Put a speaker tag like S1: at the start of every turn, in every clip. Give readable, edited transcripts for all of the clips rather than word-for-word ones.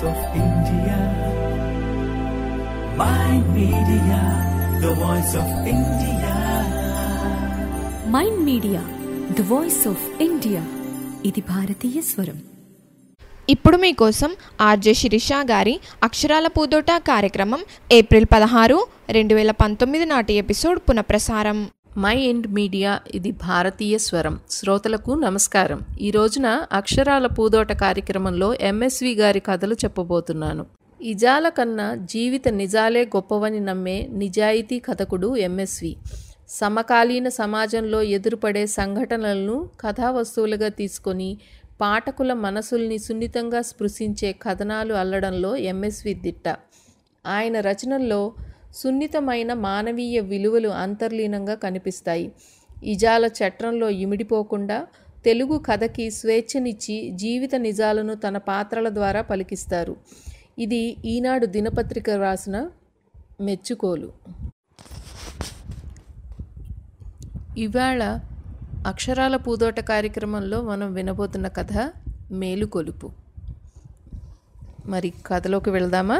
S1: of India. Mind Media, the voice of India.
S2: Mind media the voice of India. ఇది భారతీయ స్వరం.
S3: ఇప్పుడు మీకోసం ఆర్జే శిరీష గారి అక్షరాల పూదోట కార్యక్రమం ఏప్రిల్ 16, 2019 నాటి ఎపిసోడ్ పునఃప్రసారం.
S4: మైండ్ మీడియా ఇది భారతీయ స్వరం శ్రోతలకు నమస్కారం. ఈ రోజున అక్షరాల పూదోట కార్యక్రమంలో ఎంఎస్వి గారి కథలు చెప్పబోతున్నాను. ఇజాల కన్నా జీవిత నిజాలే గొప్పవని నమ్మే నిజాయితీ కథకుడు ఎంఎస్వి. సమకాలీన సమాజంలో ఎదురుపడే సంఘటనలను కథావస్తువులుగా తీసుకొని పాఠకుల మనసుల్ని సున్నితంగా స్పృశించే కథనాలు అల్లడంలో ఎంఎస్వి దిట్ట. ఆయన రచనల్లో సున్నితమైన మానవీయ విలువలు అంతర్లీనంగా కనిపిస్తాయి. ఇజాల చట్రంలో ఇమిడిపోకుండా తెలుగు కథకి స్వేచ్ఛనిచ్చి జీవిత నిజాలను తన పాత్రల ద్వారా పలికిస్తారు. ఇది ఈనాడు దినపత్రిక రాసిన మెచ్చుకోలు. ఇవాళ అక్షరాల పూదోట కార్యక్రమంలో మనం వినబోతున్న కథ మేలుకొలుపు. మరి కథలోకి వెళ్దామా?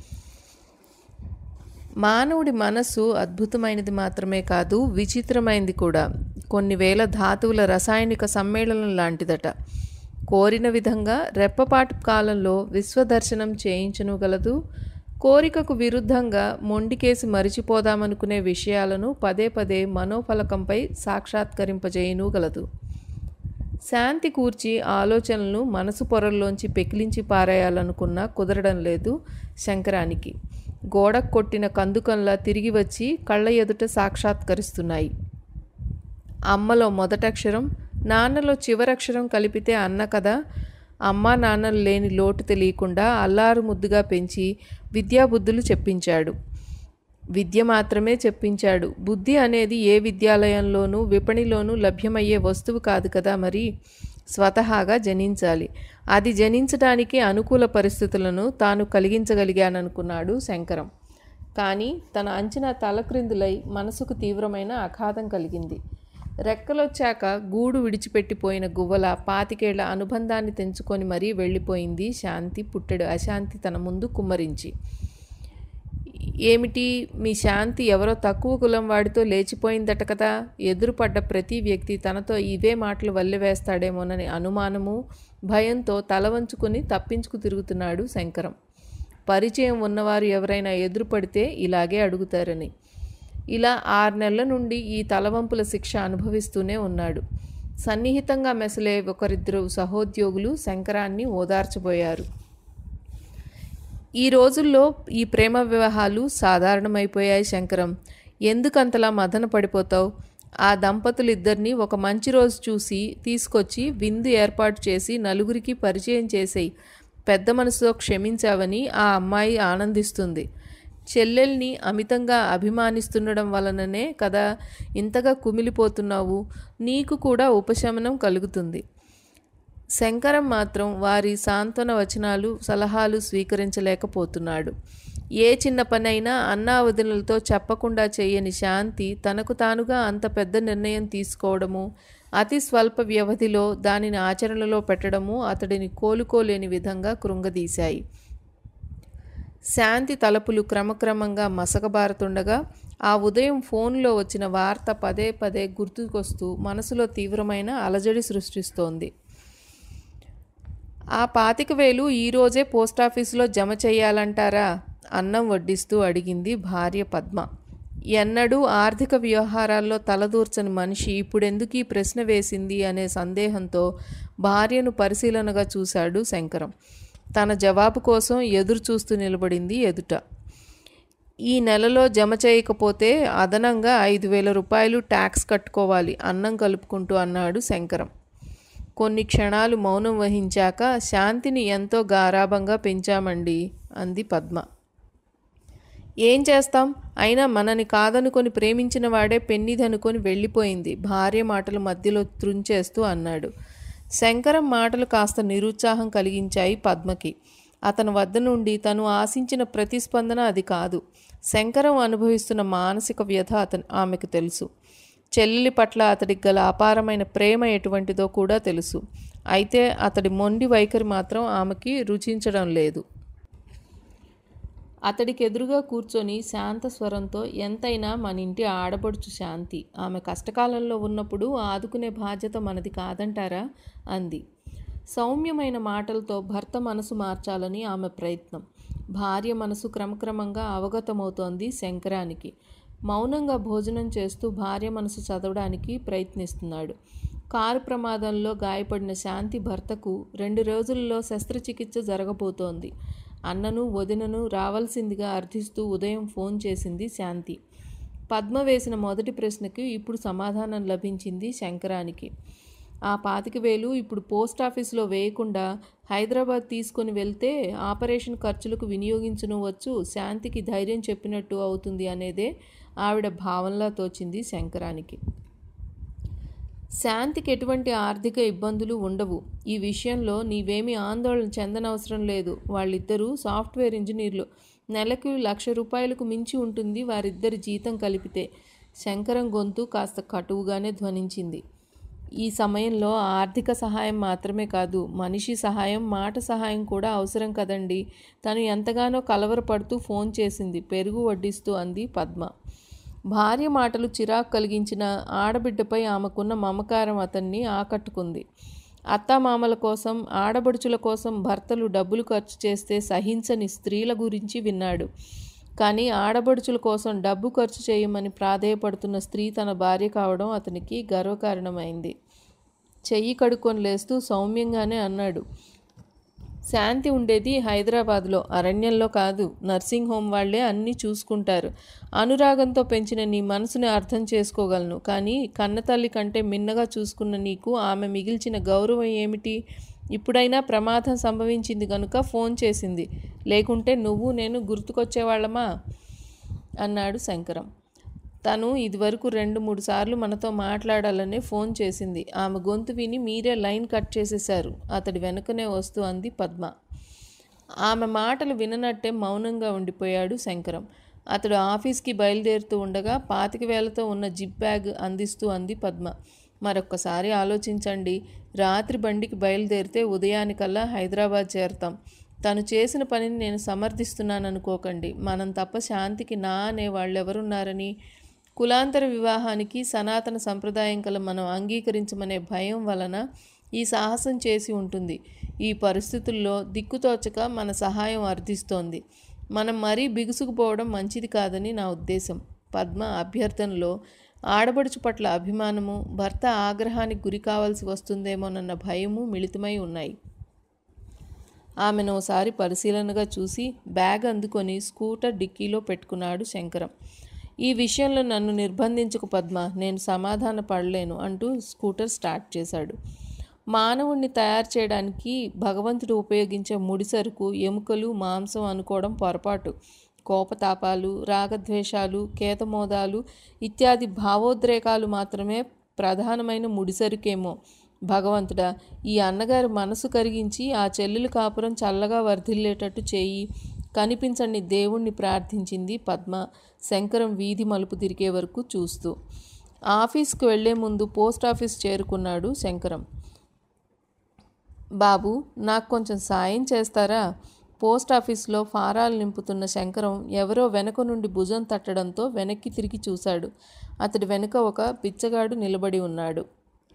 S4: మానవుడి మనస్సు అద్భుతమైనది మాత్రమే కాదు, విచిత్రమైనది కూడా. కొన్ని వేల ధాతువుల రసాయనిక సమ్మేళనం లాంటిదట. కోరిన విధంగా రెప్పపాటు కాలంలో విశ్వదర్శనం చేయించనుగలదు. కోరికకు విరుద్ధంగా మొండికేసి మరిచిపోదామనుకునే విషయాలను పదే పదే మనోఫలకంపై సాక్షాత్కరింపజేయనుగలదు. శాంతి కూర్చి ఆలోచనలను మనసు పొరల్లోంచి పెకిలించి పారేయాలనుకున్నా కుదరడం లేదు శంకరానికి. గోడకు కొట్టిన కందుకంలా తిరిగి వచ్చి కళ్ళ ఎదుట సాక్షాత్కరిస్తున్నాయి. అమ్మలో మొదటక్షరం, నాన్నలో చివరక్షరం కలిపితే అన్న కదా. అమ్మా నాన్నలు లేని లోటు తెలియకుండా అల్లారు ముద్దుగా పెంచి విద్యాబుద్ధులు చెప్పించాడు. విద్య మాత్రమే చెప్పించాడు. బుద్ధి అనేది ఏ విద్యాలయంలోనూ విపణిలోనూ లభ్యమయ్యే వస్తువు కాదు కదా. మరి స్వతహాగా జనించాలి. అది జనించడానికి అనుకూల పరిస్థితులను తాను కలిగించగలిగాననుకున్నాడు శంకరం. కానీ తన అంచనా తలక్రిందులై మనసుకు తీవ్రమైన ఆఘాతం కలిగింది. రెక్కలొచ్చాక గూడు విడిచిపెట్టిపోయిన గువ్వల 25 ఏళ్ల అనుబంధాన్ని తెంచుకొని మరీ వెళ్ళిపోయింది శాంతి. పుట్టెడు అశాంతి తన ముందు కుమ్మరించి. ఏమిటి మీ శాంతి ఎవరో తక్కువ కులం వాడితో లేచిపోయిందట కదా. ఎదురుపడ్డ ప్రతి వ్యక్తి తనతో ఇవే మాటలు వల్లెవేస్తాడేమోనని అనుమానము, భయంతో తల వంచుకొని తప్పించుకు తిరుగుతున్నాడు శంకరం. పరిచయం ఉన్నవారు ఎవరైనా ఎదురుపడితే ఇలాగే అడుగుతారని. ఇలా 6 నెలల నుండి ఈ తలవంపుల శిక్ష అనుభవిస్తూనే ఉన్నాడు. సన్నిహితంగా మెసలే ఒకరిద్దరు సహోద్యోగులు శంకరాన్ని ఓదార్చబోయారు. ఈ రోజుల్లో ఈ ప్రేమ వివాహాలు సాధారణమైపోయాయి శంకరం. ఎందుకంతలా మదన పడిపోతావు? ఆ దంపతులిద్దరినీ ఒక మంచి రోజు చూసి తీసుకొచ్చి విందు ఏర్పాటు చేసి నలుగురికి పరిచయం చేసేయి. పెద్ద మనసుతో క్షమించావని ఆ అమ్మాయి ఆనందిస్తుంది. చెల్లెల్ని అమితంగా అభిమానిస్తుండడం వలననే కదా ఇంతగా కుమిలిపోతున్నావు. నీకు కూడా ఉపశమనం కలుగుతుంది. శంకరం మాత్రం వారి సాంత్వన వచనాలు, సలహాలు స్వీకరించలేకపోతున్నాడు. ఏ చిన్న పనైనా అన్నా వదినలతో చెప్పకుండా చేయని శాంతి తనకు తానుగా అంత పెద్ద నిర్ణయం తీసుకోవడము, అతి స్వల్ప వ్యవధిలో దానిని ఆచరణలో పెట్టడము అతడిని కోలుకోలేని విధంగా కృంగదీశాయి. శాంతి తలపులు క్రమక్రమంగా మసకబారుతుండగా ఆ ఉదయం ఫోన్లో వచ్చిన వార్త పదే పదే గుర్తుకొస్తూ మనసులో తీవ్రమైన అలజడి సృష్టిస్తోంది. ఆ 25,000 ఈరోజే పోస్టాఫీసులో జమ చెయ్యాలంటారా? అన్నం వడ్డిస్తూ అడిగింది భార్య పద్మ. ఎన్నడూ ఆర్థిక వ్యవహారాల్లో తలదూర్చని మనిషి ఇప్పుడెందుకు ఈ ప్రశ్న వేసింది అనే సందేహంతో భార్యను పరిశీలనగా చూశాడు శంకరం. తన జవాబు కోసం ఎదురు చూస్తూ నిలబడింది ఎదుట. ఈ నెలలో జమ చేయకపోతే అదనంగా 5,000 రూపాయలు ట్యాక్స్ కట్టుకోవాలి అన్నం కలుపుకుంటూ అన్నాడు శంకరం. కొన్ని క్షణాలు మౌనం వహించాక శాంతిని ఎంతో గారాబంగా పెంచామండి అంది పద్మ. ఏం చేస్తాం, అయినా మనని కాదనుకొని ప్రేమించిన వాడే పెన్నిదనుకొని వెళ్ళిపోయింది భార్య మాటలు మధ్యలో త్రుంచేస్తూ అన్నాడు. శంకరం మాటలు కాస్త నిరుత్సాహం కలిగించాయి పద్మకి. అతని వద్ద నుండి తను ఆశించిన ప్రతిస్పందన అది కాదు. శంకరం అనుభవిస్తున్న మానసిక వ్యధ ఆమెకు తెలుసు. చెల్లెలి పట్ల అతడికి గల అపారమైన ప్రేమ ఎటువంటిదో కూడా తెలుసు. అయితే అతడి మొండి వైఖరి మాత్రం ఆమెకి రుచించడం లేదు. అతడికి ఎదురుగా కూర్చొని శాంత స్వరంతో, ఎంతైనా మన ఇంటి ఆడపడుచు శాంతి, ఆమె కష్టకాలంలో ఉన్నప్పుడు ఆదుకునే బాధ్యత మనది కాదంటారా అంది. సౌమ్యమైన మాటలతో భర్త మనసు మార్చాలని ఆమె ప్రయత్నం. భార్య మనసు క్రమక్రమంగా అవగతమవుతోంది శంకరానికి. మౌనంగా భోజనం చేస్తూ భార్య మనసు చదవడానికి ప్రయత్నిస్తున్నాడు. కారు ప్రమాదంలో గాయపడిన శాంతి భర్తకు 2 రోజుల్లో శస్త్రచికిత్స జరగబోతోంది. అన్నను వదినను రావాల్సిందిగా అర్థిస్తూ ఉదయం ఫోన్ చేసింది శాంతి. పద్మ వేసిన మొదటి ప్రశ్నకి ఇప్పుడు సమాధానం లభించింది శంకరానికి. ఆ 25,000 ఇప్పుడు పోస్టాఫీసులో వేయకుండా హైదరాబాద్ తీసుకొని వెళ్తే ఆపరేషన్ ఖర్చులకు వినియోగించవచ్చు, శాంతికి ధైర్యం చెప్పినట్టు అవుతుంది అనేదే ఆవిడ భావంలా తోచింది శంకరానికి. శాంతికి ఎటువంటి ఆర్థిక ఇబ్బందులు ఉండవు. ఈ విషయంలో నీవేమీ ఆందోళన చెందనవసరం లేదు. వాళ్ళిద్దరూ సాఫ్ట్వేర్ ఇంజనీర్లు. నెలకు 1,00,000 రూపాయలకు మించి ఉంటుంది వారిద్దరి జీతం కలిపితే. శంకరం గొంతు కాస్త కటువుగానే ధ్వనించింది. ఈ సమయంలో ఆర్థిక సహాయం మాత్రమే కాదు, మనిషి సహాయం, మాట సహాయం కూడా అవసరం కదండి. తను ఎంతగానో కలవరపడుతూ ఫోన్ చేసింది. పెరుగు వడ్డిస్తూ అంది పద్మ. భార్య మాటలు చిరాకు కలిగించిన ఆడబిడ్డపై ఆమెకున్న మమకారం అతన్ని ఆకట్టుకుంది. అత్తామామల కోసం, ఆడబడుచుల కోసం భర్తలు డబ్బులు ఖర్చు చేస్తే సహించని స్త్రీల గురించి విన్నాడు. కానీ ఆడబడుచుల కోసం డబ్బు ఖర్చు చేయమని ప్రాధేయపడుతున్న స్త్రీ తన భార్య కావడం అతనికి గర్వకారణమైంది. చెయ్యి కడుక్కొని లేస్తూ సౌమ్యంగానే అన్నాడు, శాంతి ఉండేది హైదరాబాద్లో, అరణ్యంలో కాదు. నర్సింగ్ హోమ్ వాళ్లే అన్నీ చూసుకుంటారు. అనురాగంతో పెంచిన నీ మనసుని అర్థం చేసుకోగలను. కానీ కన్నతల్లి కంటే మిన్నగా చూసుకున్న నీకు ఆమె మిగిల్చిన గౌరవం ఏమిటి? ఇప్పుడైనా ప్రమాదం సంభవించింది కనుక ఫోన్ చేసింది, లేకుంటే నువ్వు నేను గుర్తుకొచ్చేవాళ్ళమా అన్నాడు శంకరం. తను ఇదివరకు 2-3 సార్లు మనతో మాట్లాడాలనే ఫోన్ చేసింది. ఆమె గొంతు విని మీరే లైన్ కట్ చేసేశారు. అతడి వెనుకనే వస్తూ అంది పద్మ. ఆమె మాటలు విననట్టే మౌనంగా ఉండిపోయాడు శంకరం. అతడు ఆఫీస్కి బయలుదేరుతూ ఉండగా 25,000తో ఉన్న జిప్ బ్యాగ్ అందిస్తూ అంది పద్మ. మరొక్కసారి ఆలోచించండి. రాత్రి బండికి బయలుదేరితే ఉదయానికల్లా హైదరాబాద్ చేరతాం. తను చేసిన పనిని నేను సమర్థిస్తున్నాననుకోకండి. మనం తప్ప శాంతికి నా అనే వాళ్ళెవరున్నారని? కులాంతర వివాహానికి సనాతన సంప్రదాయం కల మనం అంగీకరించమనే భయం వలన ఈ సాహసం చేసి ఉంటుంది. ఈ పరిస్థితుల్లో దిక్కుతోచక మన సహాయం అర్థిస్తోంది. మనం మరీ బిగుసుకుపోవడం మంచిది కాదని నా ఉద్దేశం. పద్మ అభ్యర్థనలో ఆడబడుచు పట్ల అభిమానము, భర్త ఆగ్రహానికి గురి కావాల్సి వస్తుందేమోనన్న భయము మిళితమై ఉన్నాయి. ఆమెను ఓసారి పరిశీలనగా చూసి బ్యాగ్ అందుకొని స్కూటర్ డిక్కీలో పెట్టుకున్నాడు శంకరం. ఈ విషయంలో నన్ను నిర్బంధించకు పద్మ, నేను సమాధాన పడలేను అంటూ స్కూటర్ స్టార్ట్ చేశాడు. మానవుణ్ణి తయారు చేయడానికి భగవంతుడు ఉపయోగించే ముడిసరుకు ఎముకలు, మాంసం అనుకోవడం పొరపాటు. కోపతాపాలు, రాగద్వేషాలు, కేతమోదాలు ఇత్యాది భావోద్రేకాలు మాత్రమే ప్రధానమైన ముడిసరుకేమో. భగవంతుడా, ఈ అన్నగారి మనసు కరిగించి ఆ చెల్లెలు కాపురం చల్లగా వర్ధిల్లేటట్టు చేయి, కనిపించండి దేవుణ్ణి ప్రార్థించింది పద్మ శంకరం వీధి మలుపు తిరిగే వరకు చూస్తూ. ఆఫీస్కి వెళ్లే ముందు పోస్టాఫీస్ చేరుకున్నాడు శంకరం. బాబు, నాకు కొంచెం సాయం చేస్తారా? పోస్టాఫీస్లో ఫారాలు నింపుతున్న శంకరం ఎవరో వెనక నుండి భుజం తట్టడంతో వెనక్కి తిరిగి చూశాడు. అతడి వెనుక ఒక బిచ్చగాడు నిలబడి ఉన్నాడు.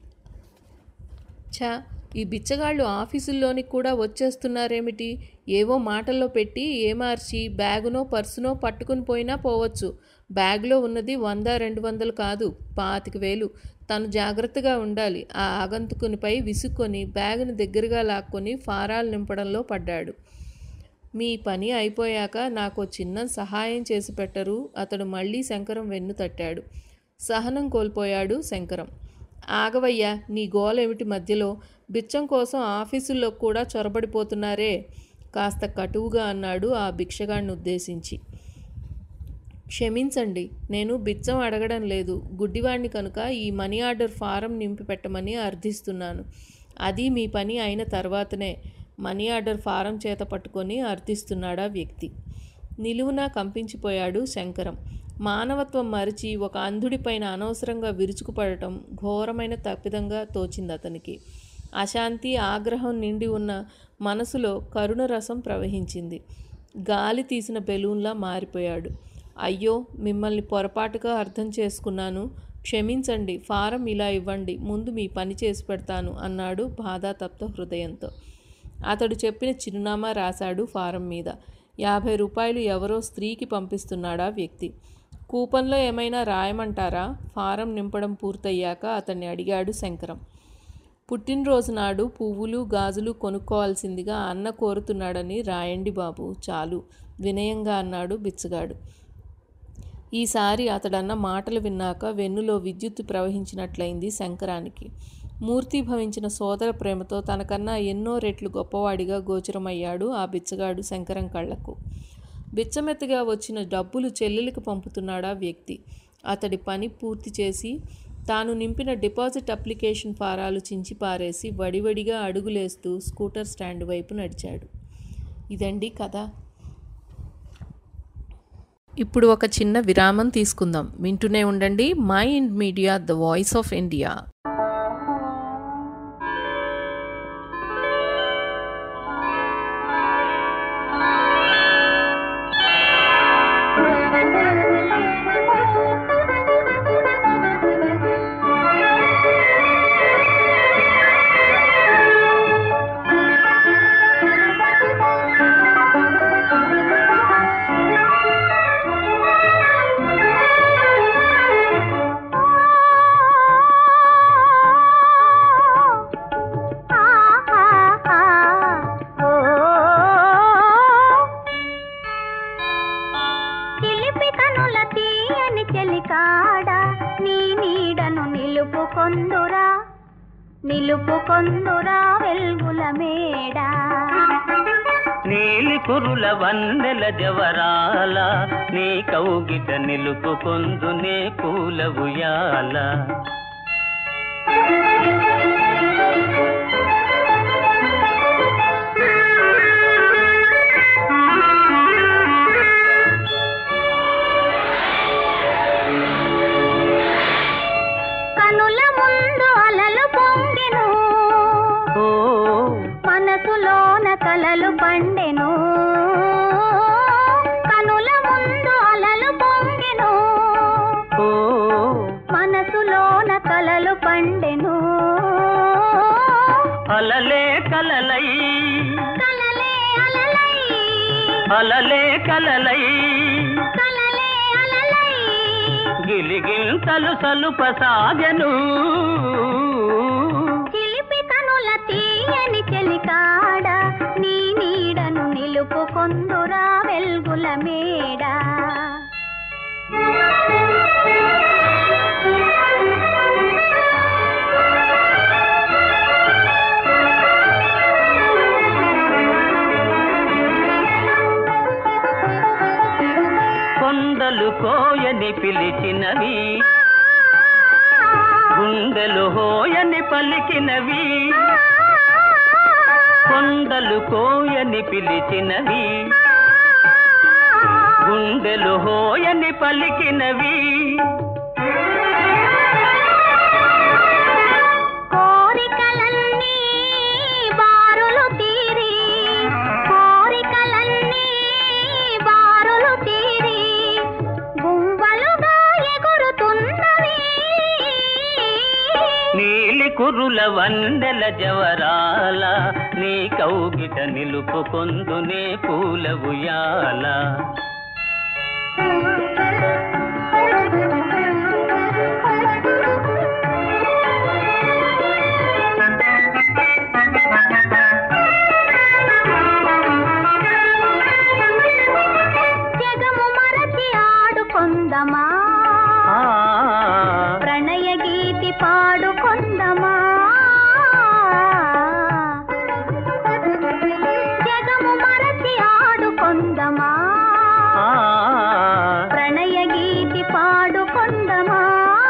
S4: ఛా, ఈ బిచ్చగాళ్ళు ఆఫీసుల్లోనికి కూడా వచ్చేస్తున్నారేమిటి? ఏవో మాటల్లో పెట్టి ఏమార్చి బ్యాగునో పర్సునో పట్టుకుని పోయినా పోవచ్చు. బ్యాగులో ఉన్నది 100-200 కాదు, 25,000. తను జాగ్రత్తగా ఉండాలి. ఆ ఆగంతుకునిపై విసుక్కొని బ్యాగుని దగ్గరగా లాక్కొని ఫారాలు నింపడంలో పడ్డాడు. మీ పని అయిపోయాక నాకు చిన్న సహాయం చేసి పెట్టరు? అతడు మళ్ళీ శంకరం వెన్ను తట్టాడు. సహనం కోల్పోయాడు శంకరం. ఆగవయ్యా, నీ గోలేమిటి మధ్యలో? బిచ్చం కోసం ఆఫీసుల్లో కూడా చొరబడిపోతున్నారే కాస్త కటువుగా అన్నాడు ఆ భిక్షగాడిని ఉద్దేశించి. క్షమించండి, నేను బిచ్చం అడగడం లేదు. గుడ్డివాణ్ణి కనుక ఈ మనీ ఆర్డర్ ఫారం నింపి పెట్టమని అర్థిస్తున్నాను. అది మీ పని అయిన తర్వాతనే. మనీ ఆర్డర్ ఫారం చేత పట్టుకొని అర్థిస్తున్నాడా వ్యక్తి. నిలువునా కంపించిపోయాడు శంకరం. మానవత్వం మరిచి ఒక అంధుడిపైన అనవసరంగా విరుచుకుపడటం ఘోరమైన తప్పిదంగా తోచింది అతనికి. అశాంతి, ఆగ్రహం నిండి ఉన్న మనసులో కరుణ రసం ప్రవహించింది. గాలి తీసిన బెలూన్లా మారిపోయాడు. అయ్యో, మిమ్మల్ని పొరపాటుగా అర్థం చేసుకున్నాను, క్షమించండి, ఫారం ఇలా ఇవ్వండి, ముందు మీ పని చేసి పెడతాను అన్నాడు బాధాతప్త హృదయంతో. అతడు చెప్పిన చిరునామా రాశాడు ఫారం మీద. 50 రూపాయలు ఎవరో స్త్రీకి పంపిస్తున్నాడా వ్యక్తి. కూపన్లో ఏమైనా రాయమంటారా? ఫారం నింపడం పూర్తయ్యాక అతన్ని అడిగాడు శంకరం. పుట్టినరోజు నాడు పువ్వులు గాజులు కొనుక్కోవాల్సిందిగా అన్న కోరుతున్నాడని రాయండి బాబు, చాలు, వినయంగా అన్నాడు బిచ్చగాడు. ఈసారి అతడన్న మాటలు విన్నాక వెన్నులో విద్యుత్తు ప్రవహించినట్లయింది శంకరానికి. మూర్తిభవించిన సోదర ప్రేమతో తనకన్నా ఎన్నో రెట్లు గొప్పవాడిగా గోచరమయ్యాడు ఆ బిచ్చగాడు శంకరం కళ్లకు. బిచ్చమెత్తగా వచ్చిన డబ్బులు చెల్లెలికి పంపుతున్నాడా వ్యక్తి. అతడి పని పూర్తి చేసి తాను నింపిన డిపాజిట్ అప్లికేషన్ ఫారాలు చించి పారేసి వడివడిగా అడుగులేస్తూ స్కూటర్ స్టాండ్ వైపు నడిచాడు. ఇదండి కథ. ఇప్పుడు ఒక చిన్న విరామం తీసుకుందాం. వింటూనే ఉండండి mind media, the voice of India.
S5: నిలుపుకొందురా వెల్గుల మేడ, నీలి కురుల వన్నెల జవరాల, నీ కౌగిట నిలుపుకొందునే పూల ఉయ్యాల. కనుల ముందు అలలు పొంగెను, మనసులోన కలలు పండెను. కనుల ముందు అలలు పొంగెను, మనసులోన కలలు పండెను. అలలే కలలై, కలలే అలలై, అలలే కలలై, కలలే అలలై, గిలిగింతలు సలుపసాగెను. చిలిపి కనుల తీయని చెలికాడ, నీ నీడను నిలుపుకొందురా వెల్గుల మేడ. కొండలు కోయని పిలిచినవి, గుండెలు హోయని పలికినవి. కొండలు కోయని పిలిచినవి, గుండెలు హోయని పలికినవి. కోరికలన్నీ బారులు తీరి, కోరికలన్నీ బారులు తీరి, గుంవలుగా ఎగురుతున్నవి. నీలి కురుల వన్నెల జవరాల, నీ కౌగిట నిలుపుకొందునే పూల ఉయ్యాల. జగము మరచి ఆడుకొందమా, ప్రణయ గీతి పాడుకొందమా. జగము మరచి ఆడుకొందమా, ప్రణయ గీతి పాడుకొందమా.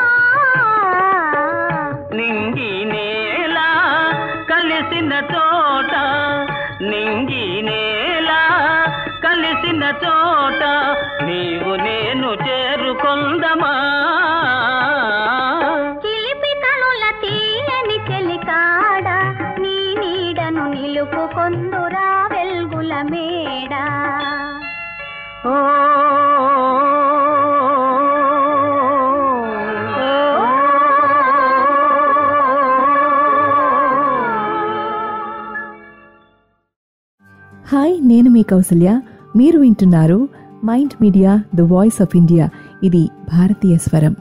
S5: నింగి నేల కలిసిన చోట, నింగి నేల కలిసిన చోట, నీవు నేను చేరుకొందమా. చిలిపి కనుల తీయని చెలికాడ, నీ నీడను నిలుపుకొందురా వెల్గుల మేడ. ఓ
S6: హాయ్, నేను మీ కౌసల్య. మీరు వింటున్నారు mind media the voice of India. ఇది భారతీయ స్వరం.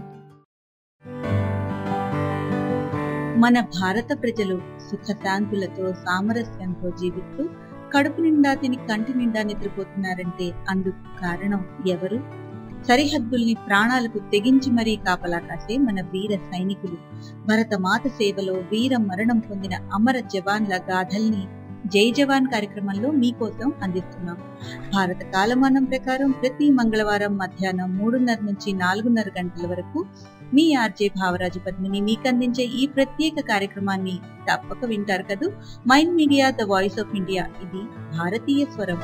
S7: మన భారత ప్రజలు సుఖశాంతులతో సామరస్యంతో జీవిస్తూ కడుపు నిండా తిని కంటి నిండా నిద్రపోతున్నారంటే అందుకు కారణం ఎవరు? సరిహద్దుల్ని ప్రాణాలకు తెగించి మరీ కాపలా కాసే మన వీర సైనికులు. భరతమాత సేవలో వీర మరణం పొందిన అమర జవాన్ల గాథల్ని జై జవాన్ కార్యక్రమంలో మీకోసం అందిస్తున్నాం. భారత కాలమానం ప్రకారం ప్రతి మంగళవారం మధ్యాహ్నం 3:30 నుంచి 4:30 గంటల వరకు మీ ఆర్జే భావరాజు పద్మిని మీకు అందించే ఈ ప్రత్యేక కార్యక్రమాన్ని తప్పక వింటారు కదూ. Mind media the voice of India, ఇది భారతీయ స్వరం.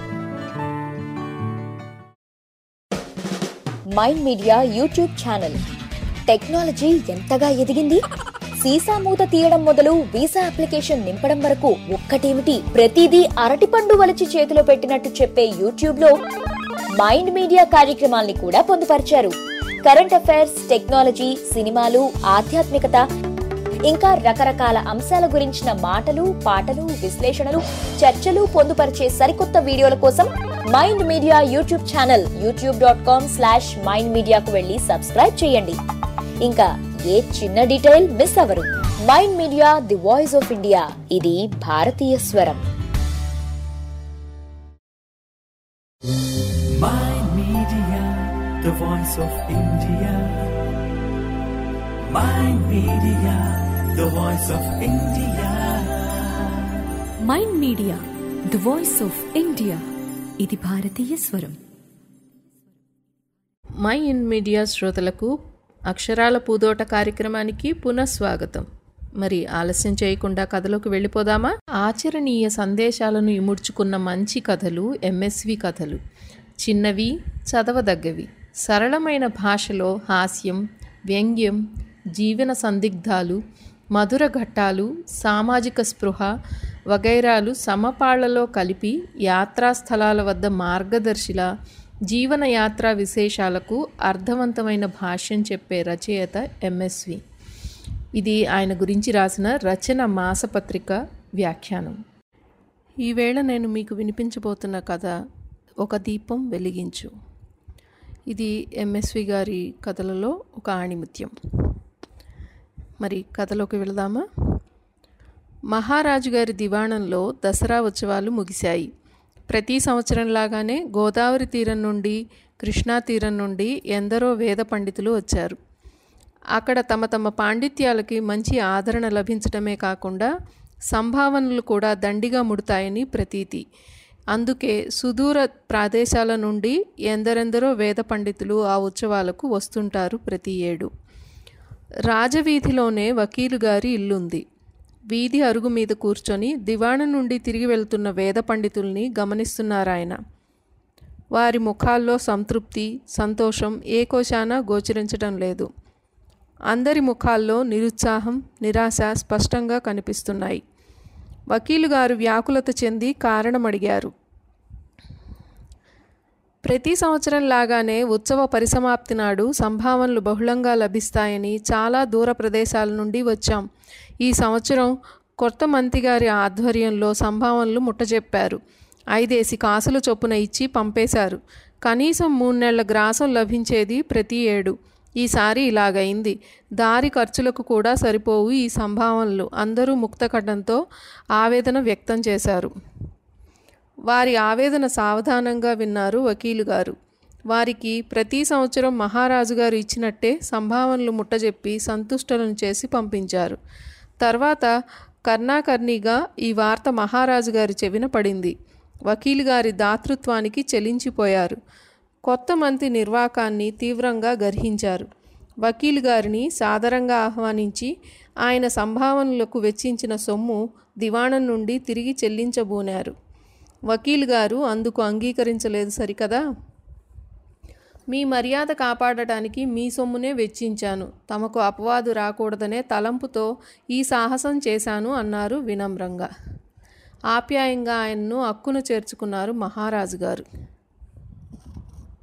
S2: Mind media YouTube channel. Technology ఎంతగా ఎదిగింది? సీసా మూత తీయడం మొదలు వీసా అప్లికేషన్ నింపడం వరకు ఒక్కటేమిటి, ప్రతిదీ అరటిపండు వలిచి చేతిలో పెట్టినట్టు చెప్పే యూట్యూబ్ లో మైండ్ మీడియా కార్యక్రమాల్ని కూడా పొందుపరిచారు. కరెంట్ అఫైర్స్, టెక్నాలజీ, సినిమాలు, ఆధ్యాత్మికత, ఇంకా రకరకాల అంశాల గురించిన మాటలు, పాటలు, విశ్లేషణలు, చర్చలు పొందుపరిచే సరికొత్త వీడియోల కోసం mind media YouTube channel youtube.com/mindmedia కు వెళ్లి సబ్స్క్రైబ్ చేయండి. ఇంకా ఏ చిన్న డీటెయిల్ మిస్ అవ్వరు. Mind media the voice of India, ఇది భారతీయ స్వరం.
S1: Mind Media, the voice of India. Mind Media, the voice of India.
S2: Mind media the voice of India, ఇది భారతీయ స్వరం.
S4: మైండ్ మీడియా శ్రోతలకు అక్షరాల పూదోట కార్యక్రమానికి పునఃస్వాగతం. మరి ఆలస్యం చేయకుండా కథలోకి వెళ్ళిపోదామా? ఆచరణీయ సందేశాలను ఇముడ్చుకున్న మంచి కథలు ఎంఎస్వి కథలు. చిన్నవి, చదవదగ్గవి, సరళమైన భాషలో హాస్యం, వ్యంగ్యం, జీవన సందిగ్ధాలు, మధుర ఘట్టాలు, సామాజిక స్పృహ వగైరాలు సమపాళ్లలో కలిపి యాత్రాస్థలాల వద్ద మార్గదర్శిలా జీవనయాత్రా విశేషాలకు అర్థవంతమైన భాష్యం చెప్పే రచయిత ఎంఎస్వి. ఇది ఆయన గురించి రాసిన రచన మాసపత్రిక వ్యాఖ్యానం. ఈవేళ నేను మీకు వినిపించబోతున్న కథ ఒక దీపం వెలిగించు. ఇది ఎంఎస్వి గారి కథలలో ఒక ఆణిముత్యం. మరి కథలోకి వెళదామా? మహారాజు గారి దివాణంలో దసరా ఉత్సవాలు ముగిశాయి. ప్రతి సంవత్సరంలాగానే గోదావరి తీరం నుండి, కృష్ణా తీరం నుండి ఎందరో వేద పండితులు వచ్చారు. అక్కడ తమ తమ పాండిత్యాలకి మంచి ఆదరణ లభించడమే కాకుండా సంభావనలు కూడా దండిగా ముడతాయని ప్రతీతి. అందుకే సుదూర ప్రదేశాల నుండి ఎందరెందరో వేద పండితులు ఆ ఉత్సవాలకు వస్తుంటారు ప్రతి ఏడు. రాజవీధిలోనే వకీలు గారి ఇల్లుంది. వీధి అరుగు మీద కూర్చొని దివాణం నుండి తిరిగి వెళ్తున్న వేద పండితుల్ని గమనిస్తున్నారాయన. వారి ముఖాల్లో సంతృప్తి, సంతోషం ఏ కోశాన గోచరించడం లేదు. అందరి ముఖాల్లో నిరుత్సాహం, నిరాశ స్పష్టంగా కనిపిస్తున్నాయి. వకీలు గారు వ్యాకులత చెంది కారణం అడిగారు. ప్రతి సంవత్సరం లాగానే ఉత్సవ పరిసమాప్తి నాడు సంభావనలు బహుళంగా లభిస్తాయని చాలా దూర ప్రదేశాల నుండి వచ్చాం. ఈ సంవత్సరం కొత్త మంత్రి గారి ఆధ్వర్యంలో సంభావనలు ముట్టజెప్పారు. 5 కాసులు చొప్పున ఇచ్చి పంపేశారు. కనీసం 3 నెలల గ్రాసం లభించేది ప్రతి ఏడు. ఈసారి ఇలాగైంది. దారి ఖర్చులకు కూడా సరిపోవు ఈ సంభావనలు. అందరూ ముక్తకంఠంతో ఆవేదన వ్యక్తం చేశారు. వారి ఆవేదన సావధానంగా విన్నారు వకీలు గారు. వారికి ప్రతి సంవత్సరం మహారాజు గారు ఇచ్చినట్టే సంభావనలు ముట్టజెప్పి సంతుష్టలను చేసి పంపించారు. తర్వాత కర్ణాకర్ణిగా ఈ వార్త మహారాజు గారి చెవిన పడింది. వకీలు గారి దాతృత్వానికి చెలించిపోయారు. కొత్త మంత్రి నిర్వాకాన్ని తీవ్రంగా గర్హించారు. వకీలు గారిని సాదరంగా ఆహ్వానించి ఆయన సంభావనలకు వెచ్చించిన సొమ్ము దివాణం నుండి తిరిగి చెల్లించబూనారు. వకీలు గారు అందుకు అంగీకరించలేదు సరికదా. మీ మర్యాద కాపాడటానికి మీ సొమ్మునే వెచ్చించాను. తమకు అపవాదు రాకూడదనే తలంపుతో ఈ సాహసం చేశాను అన్నారు వినమ్రంగా. ఆప్యాయంగా ఆయన్ను అక్కున చేర్చుకున్నారు మహారాజు గారు.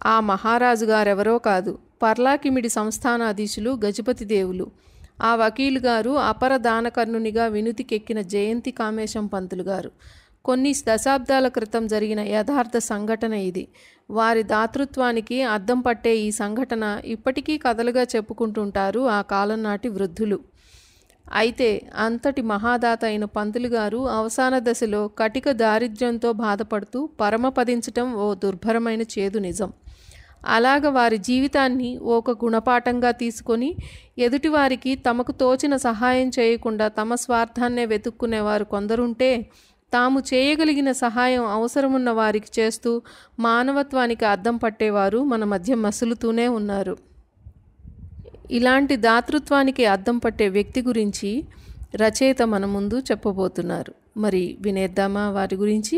S4: ఆ మహారాజు గారెవరో కాదు, పర్లాకిమిడి సంస్థానాధీశులు గజపతి దేవులు. ఆ వకీలు గారు అపర దానకర్ణునిగా వినుతికెక్కిన జయంతి కామేశం పంతులు గారు. కొన్ని దశాబ్దాల క్రితం జరిగిన యథార్థ సంఘటన ఇది. వారి దాతృత్వానికి అద్దం పట్టే ఈ సంఘటన ఇప్పటికీ కథలుగా చెప్పుకుంటుంటారు ఆ కాలం నాటి వృద్ధులు. అయితే అంతటి మహాదాత అయిన పంతులు గారు అవసాన దశలో కటిక దారిద్ర్యంతో బాధపడుతూ పరమపదించటం ఓ దుర్భరమైన చేదు నిజం. అలాగ వారి జీవితాన్ని ఒక గుణపాఠంగా తీసుకొని ఎదుటివారికి తమకు తోచిన సహాయం చేయకుండా తమ స్వార్థాన్నే వెతుక్కునేవారు కొందరుంటే, తాము చేయగలిగిన సహాయం అవసరమున్న వారికి చేస్తూ మానవత్వానికి అద్దం పట్టేవారు మన మధ్య మసులుతూనే ఉన్నారు. ఇలాంటి దాతృత్వానికి అద్దం పట్టే వ్యక్తి గురించి రచయిత మన ముందు చెప్పబోతున్నారు. మరి వినేద్దామా వారి గురించి?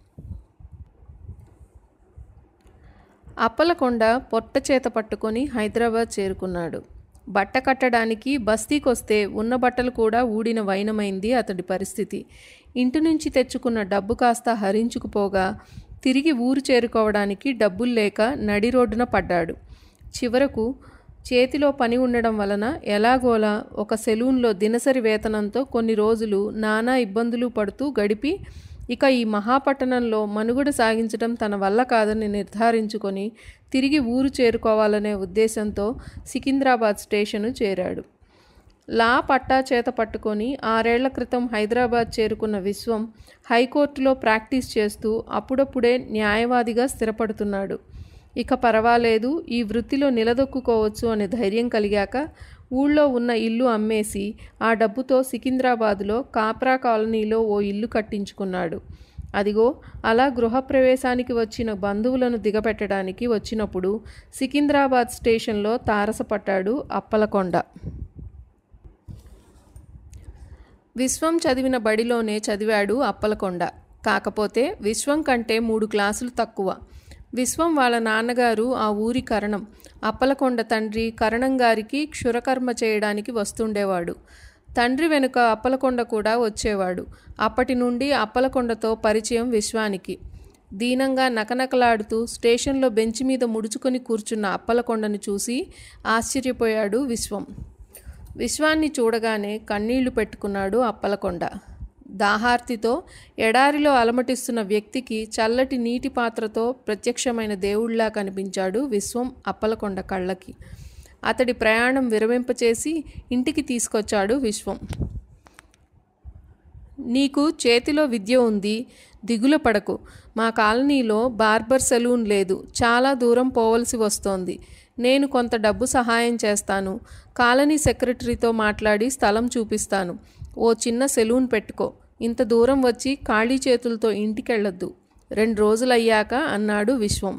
S4: అప్పలకొండ పొట్ట చేత పట్టుకొని హైదరాబాద్ చేరుకున్నాడు. బట్ట కట్టడానికి బస్తీకొస్తే ఉన్న బట్టలు కూడా ఊడిన వైనమైంది అతడి పరిస్థితి. ఇంటి నుంచి తెచ్చుకున్న డబ్బు కాస్త హరించుకుపోగా తిరిగి ఊరు చేరుకోవడానికి డబ్బులు లేక నడి రోడ్డున పడ్డాడు. చివరకు చేతిలో పని ఉండడం వలన ఎలాగోలా ఒక సెలూన్లో దినసరి వేతనంతో కొన్ని రోజులు నానా ఇబ్బందులు పడుతూ గడిపి ఇక ఈ మహాపట్టణంలో మనుగడ సాగించడం తన వల్ల కాదని నిర్ధారించుకొని తిరిగి ఊరు చేరుకోవాలనే ఉద్దేశంతో సికింద్రాబాద్ స్టేషను చేరాడు. లా పట్టా చేత పట్టుకొని 6 ఏళ్ల క్రితం హైదరాబాద్ చేరుకున్న విశ్వం హైకోర్టులో ప్రాక్టీస్ చేస్తూ అప్పుడప్పుడే న్యాయవాదిగా స్థిరపడుతున్నాడు. ఇక పర్వాలేదు, ఈ వృత్తిలో నిలదొక్కుకోవచ్చు అనే ధైర్యం కలిగాక ఊళ్ళో ఉన్న ఇల్లు అమ్మేసి ఆ డబ్బుతో సికింద్రాబాదులో కాప్రా కాలనీలో ఓ ఇల్లు కట్టించుకున్నాడు. అదిగో అలా గృహప్రవేశానికి వచ్చిన బంధువులను దిగపెట్టడానికి వచ్చినప్పుడు సికింద్రాబాద్ స్టేషన్లో తారసపడ్డాడు అప్పలకొండ. విశ్వం చదివిన బడిలోనే చదివాడు అప్పలకొండ. కాకపోతే విశ్వం కంటే 3 క్లాసులు తక్కువ. విశ్వం వాళ్ళ నాన్నగారు ఆ ఊరి కరణం. అప్పలకొండ తండ్రి కరణం గారికి క్షురకర్మ చేయడానికి వస్తుండేవాడు. తండ్రి వెనుక అప్పలకొండ కూడా వచ్చేవాడు. అప్పటి నుండి అప్పలకొండతో పరిచయం విశ్వానికి. దీనంగా నకనకలాడుతూ స్టేషన్లో బెంచి మీద ముడుచుకొని కూర్చున్న అప్పలకొండను చూసి ఆశ్చర్యపోయాడు విశ్వం. విశ్వాన్ని చూడగానే కన్నీళ్లు పెట్టుకున్నాడు అప్పలకొండ. దాహార్తితో ఎడారిలో అలమటిస్తున్న వ్యక్తికి చల్లటి నీటి పాత్రతో ప్రత్యక్షమైన దేవుళ్లా కనిపించాడు విశ్వం అప్పలకొండ కళ్ళకి. అతడి ప్రయాణం విరమింపచేసి ఇంటికి తీసుకొచ్చాడు విశ్వం. నీకు చేతిలో విద్య ఉంది, దిగుల పడకు. మా కాలనీలో బార్బర్ సెలూన్ లేదు, చాలా దూరం పోవలసి వస్తోంది. నేను కొంత డబ్బు సహాయం చేస్తాను. కాలనీ సెక్రటరీతో మాట్లాడి స్థలం చూపిస్తాను. ఓ చిన్న సెలూన్ పెట్టుకో. ఇంత దూరం వచ్చి ఖాళీ చేతులతో ఇంటికెళ్ళొద్దు. 2 రోజులయ్యాక అన్నాడు విశ్వం.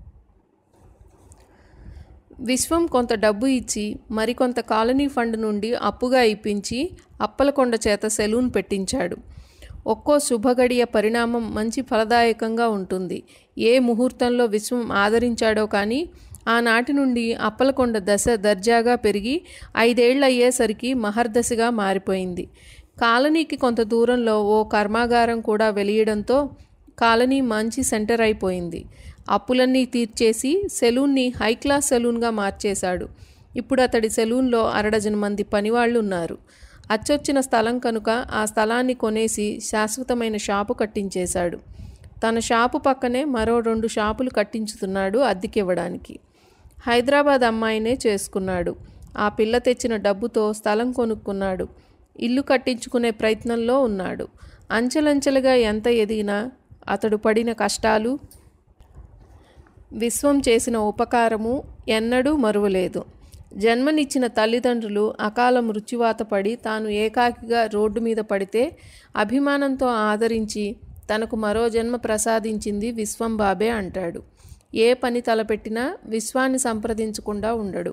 S4: విశ్వం కొంత డబ్బు ఇచ్చి మరికొంత కాలనీ ఫండ్ నుండి అప్పుగా ఇప్పించి అప్పలకొండ చేత సెలూన్ పెట్టించాడు. ఒక్కో శుభగడియ పరిణామం మంచి ఫలదాయకంగా ఉంటుంది. ఏ ముహూర్తంలో విశ్వం ఆదరించాడో కానీ ఆనాటి నుండి అప్పలకొండ దశ దర్జాగా పెరిగి 5 ఏళ్ళు అయ్యేసరికి మహర్దశగా మారిపోయింది. కాలనీకి కొంత దూరంలో ఓ కర్మాగారం కూడా వెలియడంతో కాలనీ మంచి సెంటర్ అయిపోయింది. అప్పులన్నీ తీర్చేసి సెలూన్ని హైక్లాస్ సెలూన్గా మార్చేశాడు. ఇప్పుడు అతడి సెలూన్లో 6 మంది పనివాళ్ళు ఉన్నారు. అచ్చొచ్చిన స్థలం కనుక ఆ స్థలాన్ని కొనేసి శాశ్వతమైన షాపు కట్టించేశాడు. తన షాపు పక్కనే మరో 2 షాపులు కట్టించుతున్నాడు అద్దెకివ్వడానికి. హైదరాబాద్ అమ్మాయినే చేసుకున్నాడు. ఆ పిల్ల తెచ్చిన డబ్బుతో స్థలం కొనుక్కున్నాడు. ఇల్లు కట్టించుకునే ప్రయత్నంలో ఉన్నాడు. అంచెలంచెలుగా ఎంత ఎదిగినా అతడు పడిన కష్టాలు, విశ్వం చేసిన ఉపకారము ఎన్నడూ మరువలేదు. జన్మనిచ్చిన తల్లిదండ్రులు అకాల మృత్యువాత పడి తాను ఏకాకిగా రోడ్డు మీద పడితే అభిమానంతో ఆదరించి తనకు మరో జన్మ ప్రసాదించింది విశ్వం బాబే అంటాడు. ఏ పని తలపెట్టినా విశ్వాన్ని సంప్రదించకుండా ఉండడు.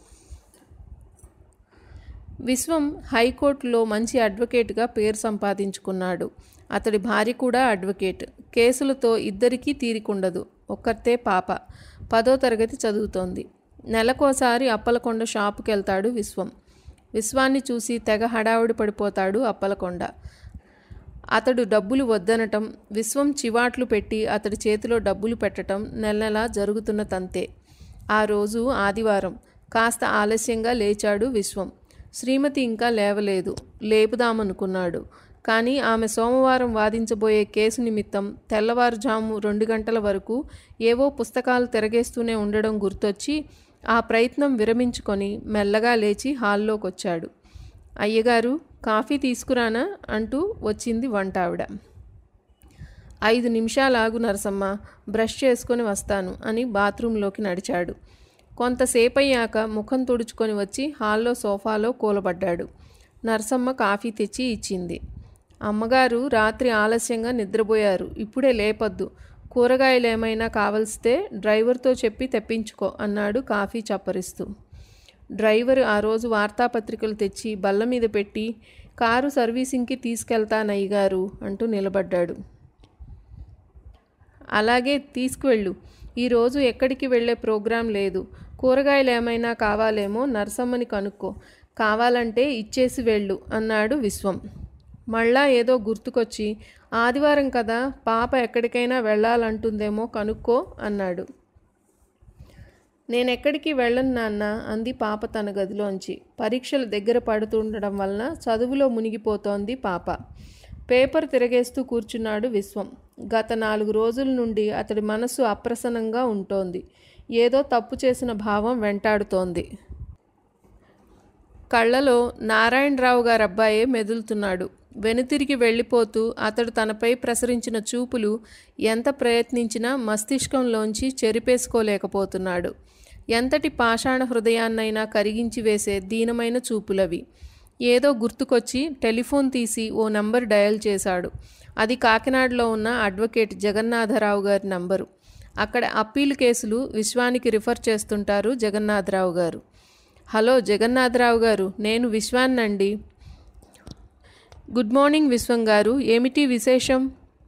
S4: విశ్వం హైకోర్టులో మంచి అడ్వకేట్గా పేరు సంపాదించుకున్నాడు. అతడి భార్య కూడా అడ్వకేట్. కేసులతో ఇద్దరికీ తీరికుండదు. ఒక్కతే పాప, 10వ తరగతి చదువుతోంది. నెలకోసారి అప్పలకొండ షాపుకి వెళ్తాడు విశ్వం. విశ్వాన్ని చూసి తెగ హడావుడి పడిపోతాడు అప్పలకొండ. అతడు డబ్బులు వద్దనటం, విశ్వం చివాట్లు పెట్టి అతడి చేతిలో డబ్బులు పెట్టడం నెలలా జరుగుతున్న తంతే. ఆ రోజు ఆదివారం. కాస్త ఆలస్యంగా లేచాడు విశ్వం. శ్రీమతి ఇంకా లేవలేదు. లేపుదామనుకున్నాడు. కానీ ఆమె సోమవారం వాదించబోయే కేసు నిమిత్తం తెల్లవారుజాము 2 గంటల వరకు ఏవో పుస్తకాలు తిరగేస్తూనే ఉండడం గుర్తొచ్చి ఆ ప్రయత్నం విరమించుకొని మెల్లగా లేచి హాల్లోకొచ్చాడు. అయ్యగారు, కాఫీ తీసుకురానా అంటూ వచ్చింది వంటావిడ. 5 నిమిషాలాగు నరసమ్మ, బ్రష్ చేసుకొని వస్తాను అని బాత్రూంలోకి నడిచాడు. కొంతసేపయ్యాక ముఖం తుడుచుకొని వచ్చి హాల్లో సోఫాలో కూలబడ్డాడు. నరసమ్మ కాఫీ తెచ్చి ఇచ్చింది. అమ్మగారు రాత్రి ఆలస్యంగా నిద్రపోయారు, ఇప్పుడే లేపొద్దు. కూరగాయలు ఏమైనా కావలిస్తే డ్రైవర్తో చెప్పి తెప్పించుకో అన్నాడు కాఫీ చప్పరిస్తూ. డ్రైవర్ ఆ రోజు వార్తాపత్రికలు తెచ్చి బల్ల మీద పెట్టి, కారు సర్వీసింగ్కి తీసుకెళ్తానయ్యగారు అంటూ నిలబడ్డాడు. అలాగే తీసుకువెళ్ళు. ఈరోజు ఎక్కడికి వెళ్ళే ప్రోగ్రాం లేదు. కూరగాయలు ఏమైనా కావాలేమో నరసమ్మని కనుక్కో, కావాలంటే ఇచ్చేసి వెళ్ళు అన్నాడు విశ్వం. మళ్ళా ఏదో గుర్తుకొచ్చి, ఆదివారం కదా, పాప ఎక్కడికైనా వెళ్ళాలంటుందేమో కనుక్కో అన్నాడు. నేనెక్కడికి వెళ్ళను నాన్న అంది పాప తన గదిలోంచి. పరీక్షలు దగ్గర పడుతుండడం వలన చదువులో మునిగిపోతోంది పాప. పేపర్ తిరగేస్తూ కూర్చున్నాడు విశ్వం. గత 4 రోజుల నుండి అతడి మనసు అప్రసన్నంగా ఉంటోంది. ఏదో తప్పు చేసిన భావం వెంటాడుతోంది. కళ్ళలో నారాయణరావు గారి అబ్బాయే మెదులుతున్నాడు. వెనుతిరిగి వెళ్ళిపోతూ అతడు తనపై ప్రసరించిన చూపులు ఎంత ప్రయత్నించినా మస్తిష్కంలోంచి చెరిపేసుకోలేకపోతున్నాడు. ఎంతటి పాషాణ హృదయాన్నైనా కరిగించి వేసే దీనమైన చూపులవి. ఏదో గుర్తుకొచ్చి టెలిఫోన్ తీసి ఓ నంబర్ డయల్ చేశాడు. అది కాకినాడలో ఉన్న అడ్వకేట్ జగన్నాథరావు గారి నంబరు. అక్కడ అప్పీలు కేసులు విశ్వానికి రిఫర్ చేస్తుంటారు జగన్నాథరావు గారు. హలో జగన్నాథరావు గారు, నేను విశ్వాన్నండి. గుడ్ మార్నింగ్ విశ్వం గారు, ఏమిటి విశేషం?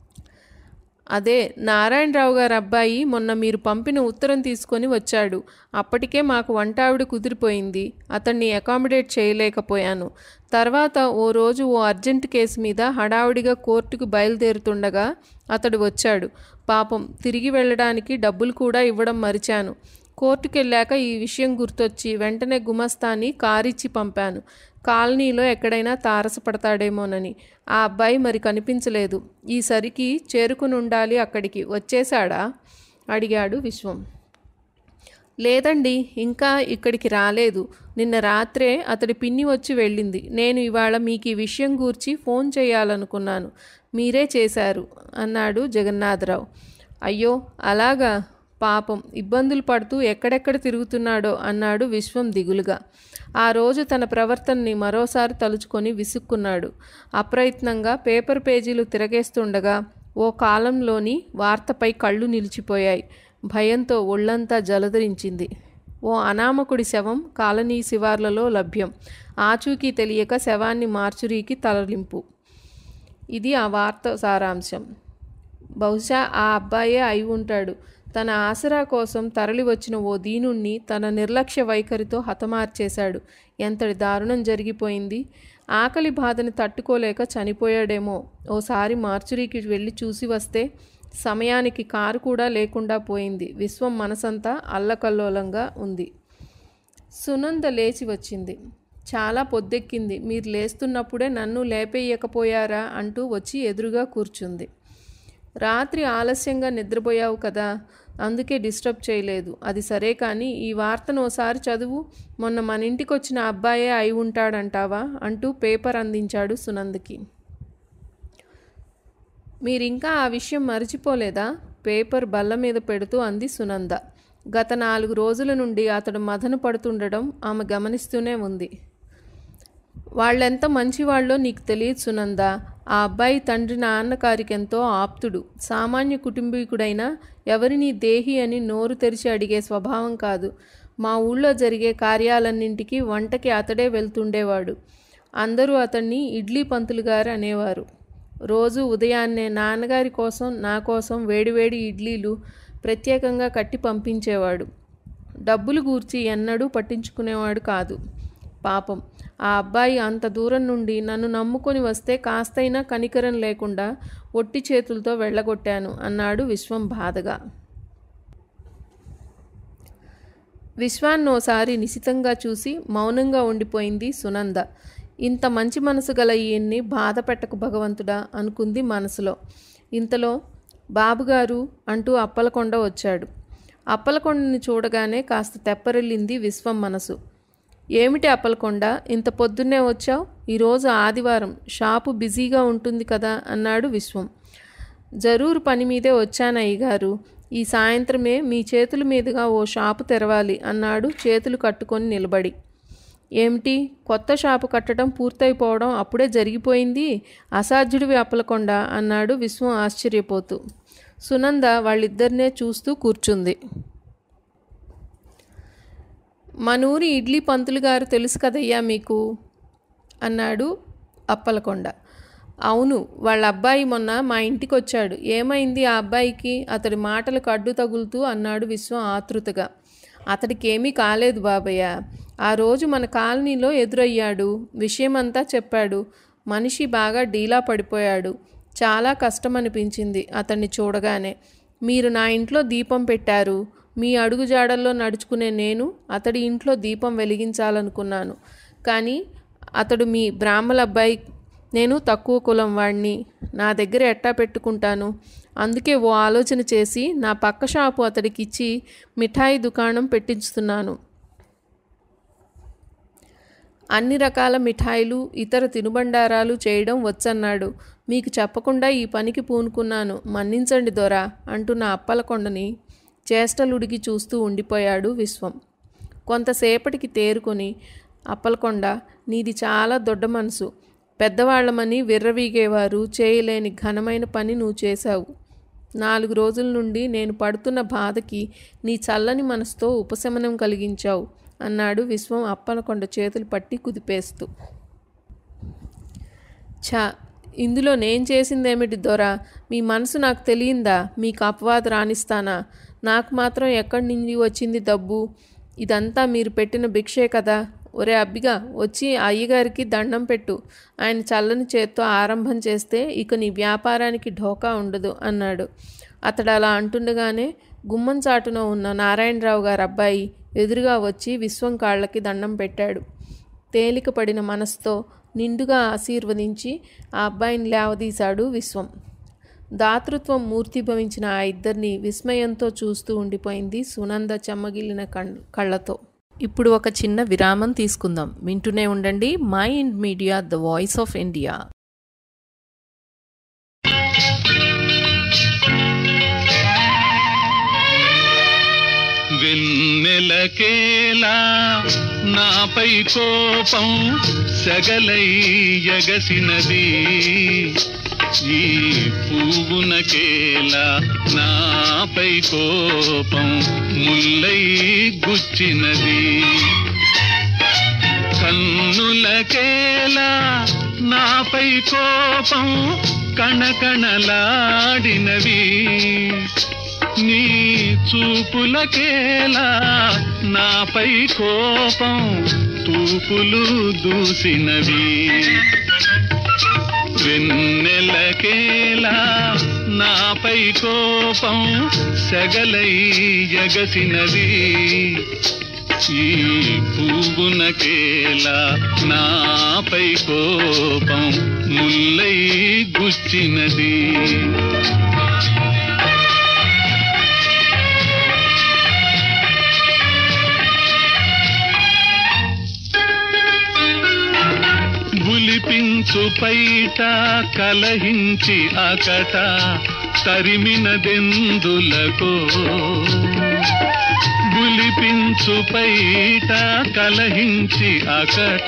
S4: అదే, నారాయణరావు గారి అబ్బాయి మొన్న మీరు పంపిన ఉత్తరం తీసుకొని వచ్చాడు. అప్పటికే మాకు వంటావిడ కుదిరిపోయింది. అతన్ని అకామిడేట్ చేయలేకపోయాను. తర్వాత ఓ రోజు ఓ అర్జెంట్ కేసు మీద హడావుడిగా కోర్టుకు బయలుదేరుతుండగా అతడు వచ్చాడు. పాపం, తిరిగి వెళ్ళడానికి డబ్బులు కూడా ఇవ్వడం మరిచాను. కోర్టుకెళ్ళాక ఈ విషయం గుర్తొచ్చి వెంటనే గుమస్తాని కారిచ్చి పంపాను. కాలనీలో ఎక్కడైనా తారసపడతాడేమోనని. ఆ అబ్బాయి మరి కనిపించలేదు. ఈసరికి చేరుకుని ఉండాలి అక్కడికి. వచ్చేశాడా అడిగాడు విశ్వం. లేదండి, ఇంకా ఇక్కడికి రాలేదు. నిన్న రాత్రే అతడి పిన్ని వచ్చి వెళ్ళింది. నేను ఇవాళ మీకు ఈ విషయం గూర్చి ఫోన్ చేయాలనుకున్నాను. మీరే చేశారు అన్నాడు జగన్నాథరావు. అయ్యో అలాగా, పాపం ఇబ్బందులు పడుతూ ఎక్కడెక్కడ తిరుగుతున్నాడో అన్నాడు విశ్వం దిగులుగా. ఆ రోజు తన ప్రవర్తనని మరోసారి తలుచుకొని విసుక్కున్నాడు. అప్రయత్నంగా పేపర్ పేజీలు తిరగేస్తుండగా ఓ కాలంలోని వార్తపై కళ్ళు నిలిచిపోయాయి. భయంతో ఒళ్ళంతా జలధరించింది. ఓ అనామకుడి శవం కాలనీ శివార్లలో లభ్యం. ఆచూకీ తెలియక శవాన్ని మార్చురీకి తరలింపు. ఇది ఆ వార్త సారాంశం. బహుశా ఆ అబ్బాయే అయి ఉంటాడు. తన ఆసరా కోసం తరలి వచ్చిన ఓ దీనుణ్ణి తన నిర్లక్ష్య వైఖరితో హతమార్చేశాడు. ఎంతటి దారుణం జరిగిపోయింది. ఆకలి బాధని తట్టుకోలేక చనిపోయాడేమో. ఓసారి మార్చురీకి వెళ్ళి చూసి వస్తే. సమయానికి కారు కూడా లేకుండా పోయింది. విశ్వం మనసంతా అల్లకల్లోలంగా ఉంది. సునంద లేచి వచ్చింది. చాలా పొద్దెక్కింది. మీరు లేస్తున్నప్పుడే నన్ను లేపేయకపోయారా అంటూ వచ్చి ఎదురుగా కూర్చుంది. రాత్రి ఆలస్యంగా నిద్రపోయావు కదా, అందుకే డిస్టర్బ్ చేయలేదు. అది సరే కానీ ఈ వార్తను ఓసారి చదువు. మొన్న మన ఇంటికి వచ్చిన అబ్బాయే అయి ఉంటాడంటావా అంటూ పేపర్ అందించాడు సునందకి. మీరింకా ఆ విషయం మరిచిపోలేదా? పేపర్ బల్ల మీద పెడుతూ అంది సునంద. గత 4 రోజుల నుండి అతడు మదన పడుతుండడం ఆమె గమనిస్తూనే ఉంది. వాళ్ళెంత మంచివాళ్ళో నీకు తెలియదు సునంద. ఆ అబ్బాయి తండ్రి నాన్నగారికెంతో ఆప్తుడు. సామాన్య కుటుంబీకుడైనా ఎవరిని దేహి అని నోరు తెరిచి అడిగే స్వభావం కాదు. మా ఊళ్ళో జరిగే కార్యాలన్నింటికి వంటకి అతడే వెళ్తుండేవాడు. అందరూ అతన్ని ఇడ్లీ పంతులు గారు అనేవారు. రోజు ఉదయాన్నే నాన్నగారి కోసం నా కోసం వేడివేడి ఇడ్లీలు ప్రత్యేకంగా కట్టి పంపించేవాడు. డబ్బులు గూర్చి ఎన్నడూ పట్టించుకునేవాడు కాదు. పాపం ఆ అబ్బాయి అంత దూరం నుండి నన్ను నమ్ముకొని వస్తే కాస్తైనా కనికరం లేకుండా ఒట్టి చేతులతో వెళ్ళగొట్టాను అన్నాడు విశ్వం బాధగా. విశ్వాన్నోసారి నిశితంగా చూసి మౌనంగా ఉండిపోయింది సునంద. ఇంత మంచి మనసు గల ఈయన్ని బాధ పెట్టకు భగవంతుడా అనుకుంది మనసులో. ఇంతలో బాబుగారు అంటూ అప్పలకొండ వచ్చాడు. అప్పలకొండని చూడగానే కాస్త తెప్పరిల్లింది విశ్వం మనసు. ఏమిటి అప్పలకొండ, ఇంత పొద్దున్నే వచ్చావు? ఈరోజు ఆదివారం, షాపు బిజీగా ఉంటుంది కదా అన్నాడు విశ్వం. జరూరు పని మీదే వచ్చానయ్య గారు, ఈ సాయంత్రమే మీ చేతుల మీదుగా ఓ షాపు తెరవాలి అన్నాడు చేతులు కట్టుకొని నిలబడి. ఏమిటి, కొత్త షాపు కట్టడం పూర్తయిపోవడం అప్పుడే జరిగిపోయింది? అసాధ్యుడివి అప్పలకొండ అన్నాడు విశ్వం ఆశ్చర్యపోతూ. సునంద వాళ్ళిద్దరినే చూస్తూ కూర్చుంది. మనూరి ఇడ్లీ పంతులు గారు తెలుసు కదయ్యా మీకు అన్నాడు అప్పలకొండ. అవును, వాళ్ళ అబ్బాయి మొన్న మా ఇంటికి వచ్చాడు. ఏమైంది ఆ అబ్బాయికి? అతడి మాటలకు అడ్డు తగులుతూ అన్నాడు విశ్వం ఆతృతగా. అతడికి ఏమీ కాలేదు బాబయ్య. ఆ రోజు మన కాలనీలో ఎదురయ్యాడు, విషయమంతా చెప్పాడు. మనిషి బాగా డీలా పడిపోయాడు. చాలా కష్టం అనిపించింది అతన్ని చూడగానే. మీరు నా ఇంట్లో దీపం పెట్టారు. మీ అడుగుజాడల్లో నడుచుకునే నేను అతడి ఇంట్లో దీపం వెలిగించాలనుకున్నాను. కానీ అతడు మీ బ్రాహ్మల అబ్బాయి, నేను తక్కువ కులం వాడిని, నా దగ్గర ఎట్టా పెట్టుకుంటాను? అందుకే ఓ ఆలోచన చేసి నా పక్క షాపు అతడికిచ్చి మిఠాయి దుకాణం పెట్టించుతున్నాను. అన్ని రకాల మిఠాయిలు, ఇతర తినుబండారాలు చేయడం వచ్చన్నాడు. మీకు చెప్పకుండా ఈ పనికి పూనుకున్నాను, మన్నించండి దొరా అంటూ నా అప్పలకొండని చేష్టలుడికి చూస్తూ ఉండిపోయాడు విశ్వం. కొంతసేపటికి తేరుకొని, అప్పలకొండ, నీది చాలా దొడ్డ మనసు. పెద్దవాళ్లమని విర్రవీగేవారు చేయలేని ఘనమైన పని నువ్వు చేశావు. 4 రోజుల నుండి నేను పడుతున్న బాధకి నీ చల్లని మనసుతో ఉపశమనం కలిగించావు అన్నాడు విశ్వం అప్పలకొండ చేతులు పట్టి కుదిపేస్తూ. ఇందులో నేను చేసిందేమిటి దొరా? మీ మనసు నాకు తెలియందా? మీకు అపవాదు రాణిస్తానా? నాకు మాత్రం ఎక్కడి నుంచి వచ్చింది డబ్బు? ఇదంతా మీరు పెట్టిన భిక్షే కదా. ఒరే అబ్బిగా, వచ్చి అయ్యగారికి దండం పెట్టు. ఆయన చల్లని చేత్తో ఆరంభం చేస్తే ఇక నీ వ్యాపారానికి ఢోకా ఉండదు అన్నాడు. అతడు అలా అంటుండగానే గుమ్మం చాటున ఉన్న నారాయణరావు గారి అబ్బాయి ఎదురుగా వచ్చి విశ్వం కాళ్ళకి దండం పెట్టాడు. తేలిక పడిన మనసుతో నిండుగా ఆశీర్వదించి ఆ అబ్బాయిని లేవదీశాడు విశ్వం. దాతృత్వం మూర్తిభవించిన ఆ ఇద్దరిని విస్మయంతో చూస్తూ ఉండిపోయింది సునంద చెమ్మగిల్లిన కళ్ళతో. ఇప్పుడు ఒక చిన్న విరామం తీసుకుందాం. వింటూనే ఉండండి mind media, the voice of India.
S8: వెన్నెలకేలా నాపై కోపం సగలై ఎగసినది, ఈ పువ్వునకేలా నాపై కోపం ముల్లై గుచ్చినది, కన్నులకేలా నాపై కోపం కణకణలాడినవి, నీ చూపులకేలా నాపై కోపం తూపులు దూసినవి, వెన్నెలకేలా నాపై కోపం సెగలై ఎగసినది, ఈ పువ్వునకేలా నాపై కోపం ముల్లై గుచ్చినది. బులిపించు పైట కలహించి అకట తరిమినదెందులకో, బులిపించు పైట కలహించి అకట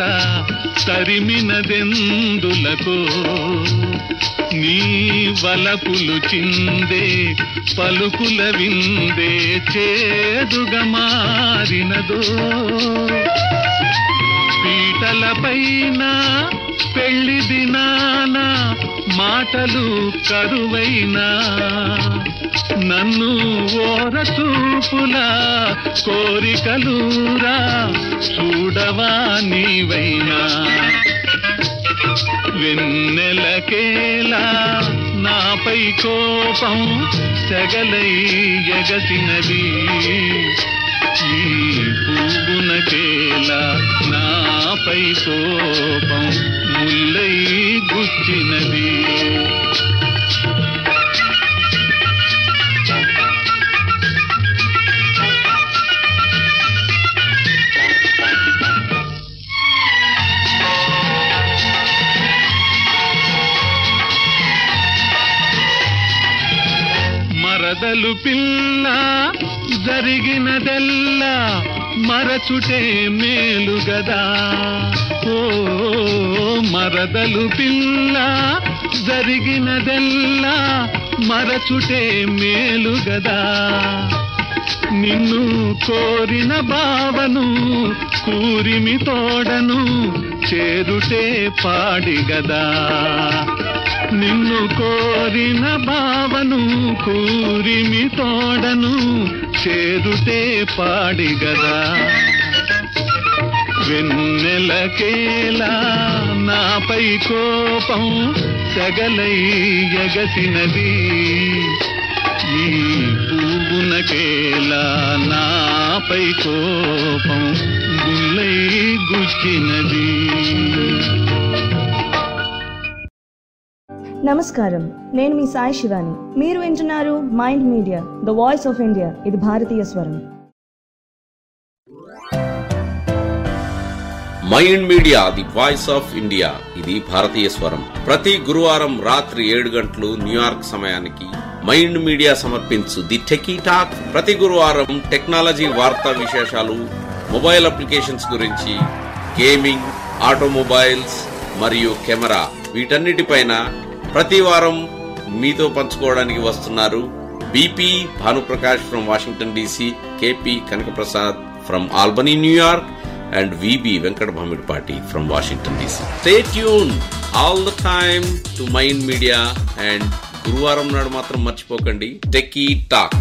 S8: తరిమినదెందులకో, నీ వలపులు చిందే పలుకుల విందే చేదుగా మారినదో, పీటల పైన పెళ్లి దినాన మాటలు కరువైనా నన్ను ఓర చూపులా కోరికలూరా చూడవా నీవైనా వెన్నెలకేలా నాపై కోపం సెగలై ఎగసినది ఈ పువ్వునకేలా నాపై కోపం ముల్లై గుచ్చినది మరదలు పిల్ల జరిగినదెల్లా మరచుటే మేలు గదా ఓ మరదలు పిల్ల జరిగినదెల్లా మరచుటే మేలు గదా నిన్ను కోరిన బావను కూరిమి తోడను చేరుటే పాడిగదా నిన్ను కోరిన బావను కూరిమి తోడను చేరుటే పాడిగదా వెన్నెలకేలా నాపై కోపం సెగలై ఎగసినది ఈ పువ్వునకేలా నాపై కోపం గుల్లై గుచ్చినది
S9: నమస్కారం, నేను మీ సాయి శివాని. మీరు వింటున్నారు mind media the voice of India. ఇది భారతీయ స్వరం.
S10: Mind media the voice of India ఇది భారతీయ స్వరం. ప్రతి గురువారం రాత్రి 7 గంటలు న్యూయార్క్ సమయానికి మైండ్ మీడియా సమర్పించు ది టెకీ టాక్. ప్రతి గురువారం టెక్నాలజీ వార్తా విశేషాలు, మొబైల్ అప్లికేషన్స్ గురించి, గేమింగ్, ఆటోమొబైల్స్ మరియు కెమెరా, వీటన్నిటిపైన ప్రతి వారం మీతో పంచుకోవడానికి వస్తున్నారు BP Bhanuprakash from Washington DC, KP Kanakaprasad from Albany New York, and VB Venkat Bhamidpati from Washington DC. Stay tuned all the time to Mind Media and గురువారం నాడు మాత్రం మర్చిపోకండి techie talk.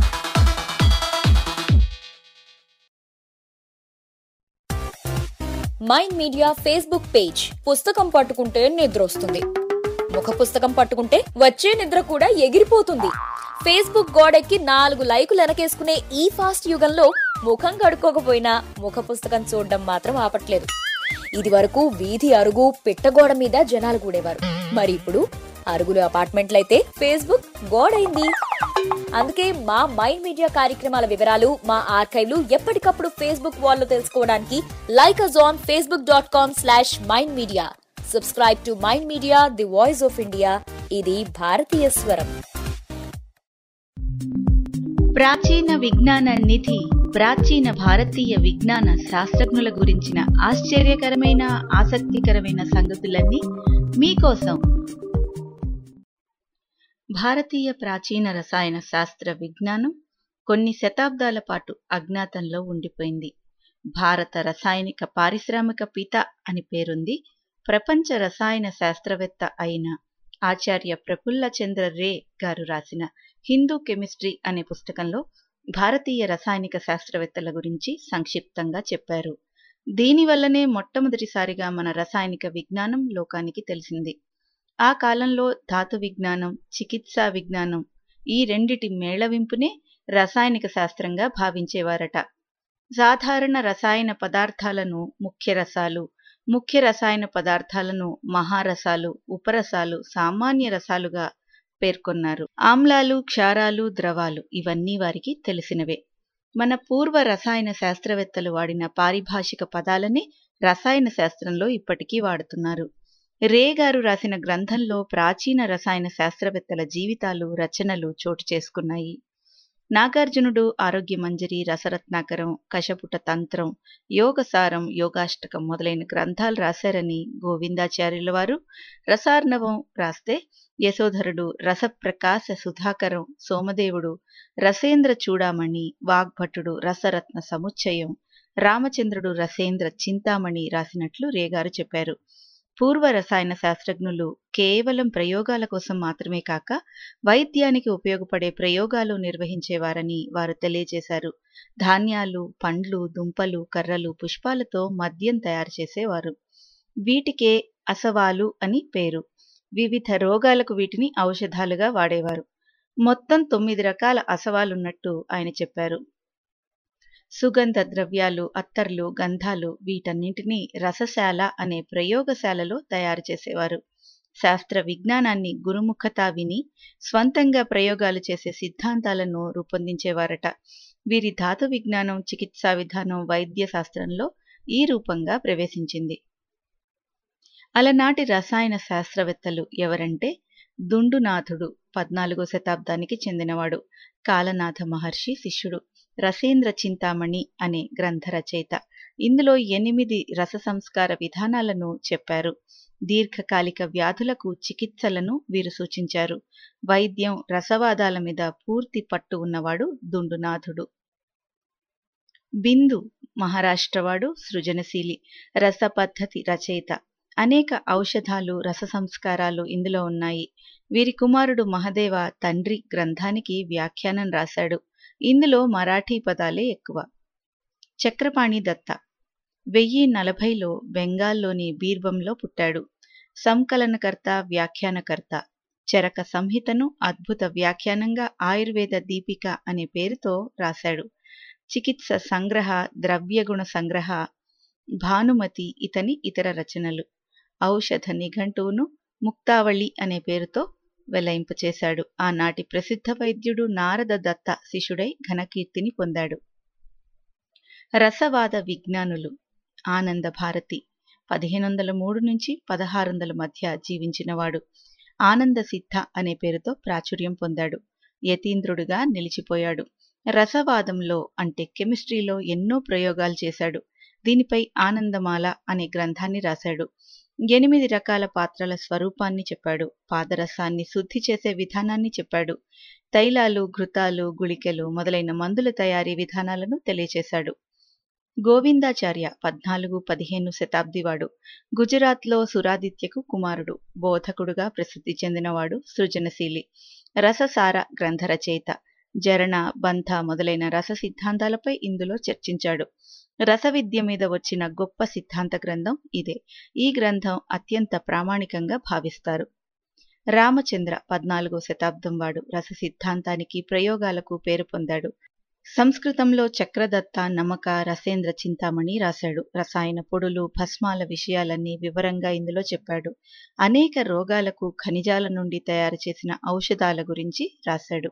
S2: Mind media Facebook page. పుస్తకం పట్టుకుంటే నిద్రొస్తుంది, ముఖ పుస్తకం పట్టుకుంటే వచ్చే నిద్ర కూడా ఎగిరిపోతుంది. ఫేస్బుక్ గోడెక్కి 4 లైకులు వెనకేసుకునే ఈ ఫాస్ట్ యుగంలో ముఖం కడుక్కోకపోయినా ముఖ పుస్తకం చూడడం మాత్రం ఆపట్లేదు. ఇది వరకు వీధి అరుగు పిట్టగోడ మీద జనాలు కూడేవారు. మరి ఇప్పుడు అరుగులు అపార్ట్మెంట్లయితే ఫేస్బుక్ గోడైంది. అందుకే మా మైండ్ మీడియా కార్యక్రమాల వివరాలు, మా ఆర్కైవ్లు ఎప్పటికప్పుడు ఫేస్బుక్ వాల్లో తెలుసుకోవడానికి like us on facebook.com/mindmedia. Subscribe to Mind Media, the voice of India. ఇది భారతీయ స్వరం.
S7: ప్రాచీన విజ్ఞాన నిధి, ప్రాచీన భారతీయ విజ్ఞాన శాస్త్రజ్ఞుల గురించిన ఆశ్చర్యకరమైన ఆసక్తికరమైన సంగతులన్నీ మీకోసం. భారతీయ ప్రాచీన రసాయన శాస్త్ర విజ్ఞానం కొన్ని శతాబ్దాల పాటు అజ్ఞాతంలో ఉండిపోయింది. భారత రసాయనిక పారిశ్రామిక పిత అని పేరుంది ప్రపంచ రసాయన శాస్త్రవేత్త అయిన ఆచార్య ప్రఫుల్ల చంద్ర రే గారు రాసిన హిందూ కెమిస్ట్రీ అనే పుస్తకంలో భారతీయ రసాయనిక శాస్త్రవేత్తల గురించి సంక్షిప్తంగా చెప్పారు. దీనివల్లనే మొట్టమొదటిసారిగా మన రసాయనిక విజ్ఞానం లోకానికి తెలిసింది. ఆ కాలంలో ధాతు విజ్ఞానం, చికిత్సా విజ్ఞానం ఈ రెండిటి మేళవింపునే రసాయనిక శాస్త్రంగా భావించేవారట. సాధారణ రసాయన పదార్థాలను ముఖ్య రసాలు, ముఖ్య రసాయన పదార్థాలను మహారసాలు, ఉపరసాలు, సామాన్య రసాలుగా పేర్కొన్నారు. ఆమ్లాలు, క్షారాలు, ద్రవాలు ఇవన్నీ వారికి తెలిసినవే. మన పూర్వ రసాయన శాస్త్రవేత్తలు వాడిన పారిభాషిక పదాలనే రసాయన శాస్త్రంలో ఇప్పటికీ వాడుతున్నారు. రే గారు రాసిన గ్రంథంలో ప్రాచీన రసాయన శాస్త్రవేత్తల జీవితాలు, రచనలు చోటు చేసుకున్నాయి. నాగార్జునుడు ఆరోగ్య మంజరి, రసరత్నాకరం, కశపుట తంత్రం, యోగసారం, యోగాష్టకం మొదలైన గ్రంథాలు రాశారని గోవిందాచార్యుల వారు, రసార్ణవం రాస్తే యశోధరుడు, రసప్రకాశ సుధాకరం, సోమదేవుడు, రసేంద్ర చూడామణి, వాగ్భటుడు రసరత్న సముచ్చయం, రామచంద్రుడు రసేంద్ర చింతామణి రాసినట్లు రేగారు చెప్పారు. పూర్వ రసాయన శాస్త్రజ్ఞులు కేవలం ప్రయోగాల కోసం మాత్రమే కాక వైద్యానికి ఉపయోగపడే ప్రయోగాలు నిర్వహించేవారని వారు తెలియజేశారు. ధాన్యాలు, పండ్లు, దుంపలు, కర్రలు, పుష్పాలతో మద్యం తయారు చేసేవారు. వీటికే అసవాలు అని పేరు. వివిధ రోగాలకు వీటిని ఔషధాలుగా వాడేవారు. మొత్తం 9 రకాల అసవాలున్నట్టు ఆయన చెప్పారు. సుగంధ ద్రవ్యాలు, అత్తర్లు, గంధాలు వీటన్నింటినీ రసశాల అనే ప్రయోగశాలలో తయారు చేసేవారు. శాస్త్ర విజ్ఞానాన్ని గురుముఖతా విని స్వంతంగా ప్రయోగాలు చేసే సిద్ధాంతాలను రూపొందించేవారట. వీరి ధాతు విజ్ఞానం, చికిత్సా విధానం వైద్య శాస్త్రంలో ఈ రూపంగా ప్రవేశించింది. అలనాటి రసాయన శాస్త్రవేత్తలు ఎవరంటే దుండునాథుడు 14వ శతాబ్దానికి చెందినవాడు, కాలనాథ మహర్షి శిష్యుడు, రసేంద్ర చింతామణి అనే గ్రంథ రచయిత. ఇందులో 8 రస సంస్కార విధానాలను చెప్పారు. దీర్ఘకాలిక వ్యాధులకు చికిత్సలను వీరు సూచించారు. వైద్యం, రసవాదాల మీద పూర్తి పట్టు ఉన్నవాడు దుండునాథుడు. బిందు మహారాష్ట్రవాడు, సృజనశీలి, రస పద్ధతి రచయిత. అనేక ఔషధాలు, రస సంస్కారాలు ఇందులో ఉన్నాయి. వీరి కుమారుడు మహదేవ తండ్రి గ్రంథానికి వ్యాఖ్యానం రాశాడు. ఇందులో మరాఠీ పదాలే ఎక్కువ. చక్రపాణి దత్త 1040లో బెంగాల్లోని బీర్బంలో పుట్టాడు. సంకలనకర్త, వ్యాఖ్యానకర్త. చరక సంహితను అద్భుత వ్యాఖ్యానంగా ఆయుర్వేద దీపిక అనే పేరుతో రాశాడు. చికిత్స సంగ్రహ, ద్రవ్యగుణ సంగ్రహ, భానుమతి ఇతని ఇతర రచనలు. ఔషధ నిఘంటువును ముక్తావళి అనే పేరుతో వెల్లయింపచేశాడు. ఆనాటి ప్రసిద్ధ వైద్యుడు నారద దత్త శిష్యుడై ఘనకీర్తిని పొందాడు. రసవాద విజ్ఞానులు ఆనంద భారతి 1503 నుంచి 1600 మధ్య జీవించినవాడు. ఆనంద సిద్ధ అనే పేరుతో ప్రాచుర్యం పొందాడు. యతీంద్రుడుగా నిలిచిపోయాడు. రసవాదంలో అంటే కెమిస్ట్రీలో ఎన్నో ప్రయోగాలు చేశాడు. దీనిపై ఆనందమాల అనే గ్రంథాన్ని రాశాడు. 8 రకాల పాత్రల స్వరూపాన్ని చెప్పాడు. పాదరసాన్ని శుద్ధి చేసే విధానాన్ని చెప్పాడు. తైలాలు, ఘృతాలు, గుళికలు మొదలైన మందుల తయారీ విధానాలను తెలియచేశాడు. గోవిందాచార్య 14-15 శతాబ్దివాడు. గుజరాత్లో సురాదిత్యకు కుమారుడు. బోధకుడుగా ప్రసిద్ధి చెందినవాడు. సృజనశీలి, రససార గ్రంథ రచయిత. జరణ, బంధ మొదలైన రస సిద్ధాంతాలపై ఇందులో చర్చించాడు. రస విద్య మీద వచ్చిన గొప్ప సిద్ధాంత గ్రంథం ఇదే. ఈ గ్రంథం అత్యంత ప్రామాణికంగా భావిస్తారు. రామచంద్ర 14వ శతాబ్దం వాడు. రస సిద్ధాంతానికి, ప్రయోగాలకు పేరు పొందాడు. సంస్కృతంలో చక్రదత్త, నమక, రసేంద్ర చింతామణి రాశాడు. రసాయన పొడులు, భస్మాల విషయాలన్నీ వివరంగా ఇందులో చెప్పాడు. అనేక రోగాలకు ఖనిజాల నుండి తయారు చేసిన ఔషధాల గురించి రాశాడు.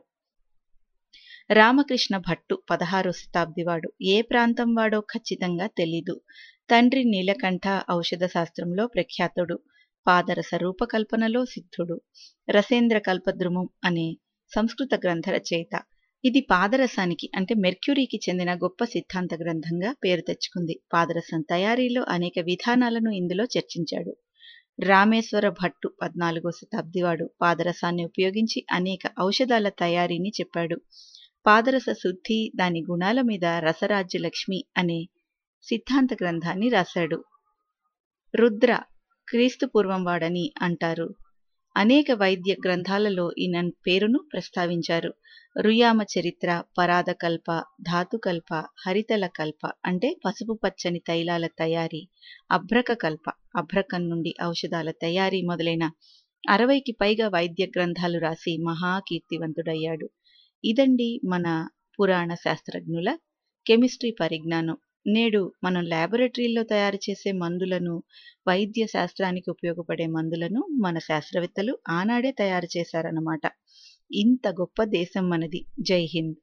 S7: రామకృష్ణ భట్టు 16వ శతాబ్దివాడు. ఏ ప్రాంతం వాడో ఖచ్చితంగా తెలీదు. తండ్రి నీలకంఠ ఔషధ శాస్త్రంలో ప్రఖ్యాతుడు. పాదరస రూపకల్పనలో సిద్ధుడు. రసేంద్ర కల్పద్రుమం అనే సంస్కృత గ్రంథ రచయిత. ఇది పాదరసానికి అంటే మెర్క్యూరీకి చెందిన గొప్ప సిద్ధాంత గ్రంథంగా పేరు తెచ్చుకుంది. పాదరసం తయారీలో అనేక విధానాలను ఇందులో చర్చించాడు. రామేశ్వర భట్టు 14వ శతాబ్దివాడు. పాదరసాన్ని ఉపయోగించి అనేక ఔషధాల తయారీని చెప్పాడు. పాదరస శుద్ధి, దాని గుణాల మీద రసరాజ్యలక్ష్మి అనే సిద్ధాంత గ్రంథాన్ని రాశాడు. రుద్ర క్రీస్తు పూర్వం వాడని అంటారు. అనేక వైద్య గ్రంథాలలో ఈయన పేరును ప్రస్తావించారు. రుయామ చరిత్ర, పరాదకల్ప, ధాతుకల్ప, హరితల కల్ప అంటే పసుపు పచ్చని తైలాల తయారీ, అభ్రక కల్ప, అభ్రకం నుండి ఔషధాల తయారీ మొదలైన 60కి పైగా వైద్య గ్రంథాలు రాసి మహాకీర్తివంతుడయ్యాడు. ఇదండి మన పురాణ శాస్త్రజ్ఞుల కెమిస్ట్రీ పరిజ్ఞానం. నేడు మనం ల్యాబొరేటరీల్లో తయారు చేసే మందులను, వైద్య శాస్త్రానికి ఉపయోగపడే మందులను మన శాస్త్రవేత్తలు ఆనాడే తయారు చేశారన్నమాట. ఇంత గొప్ప దేశం మనది. జై Hind.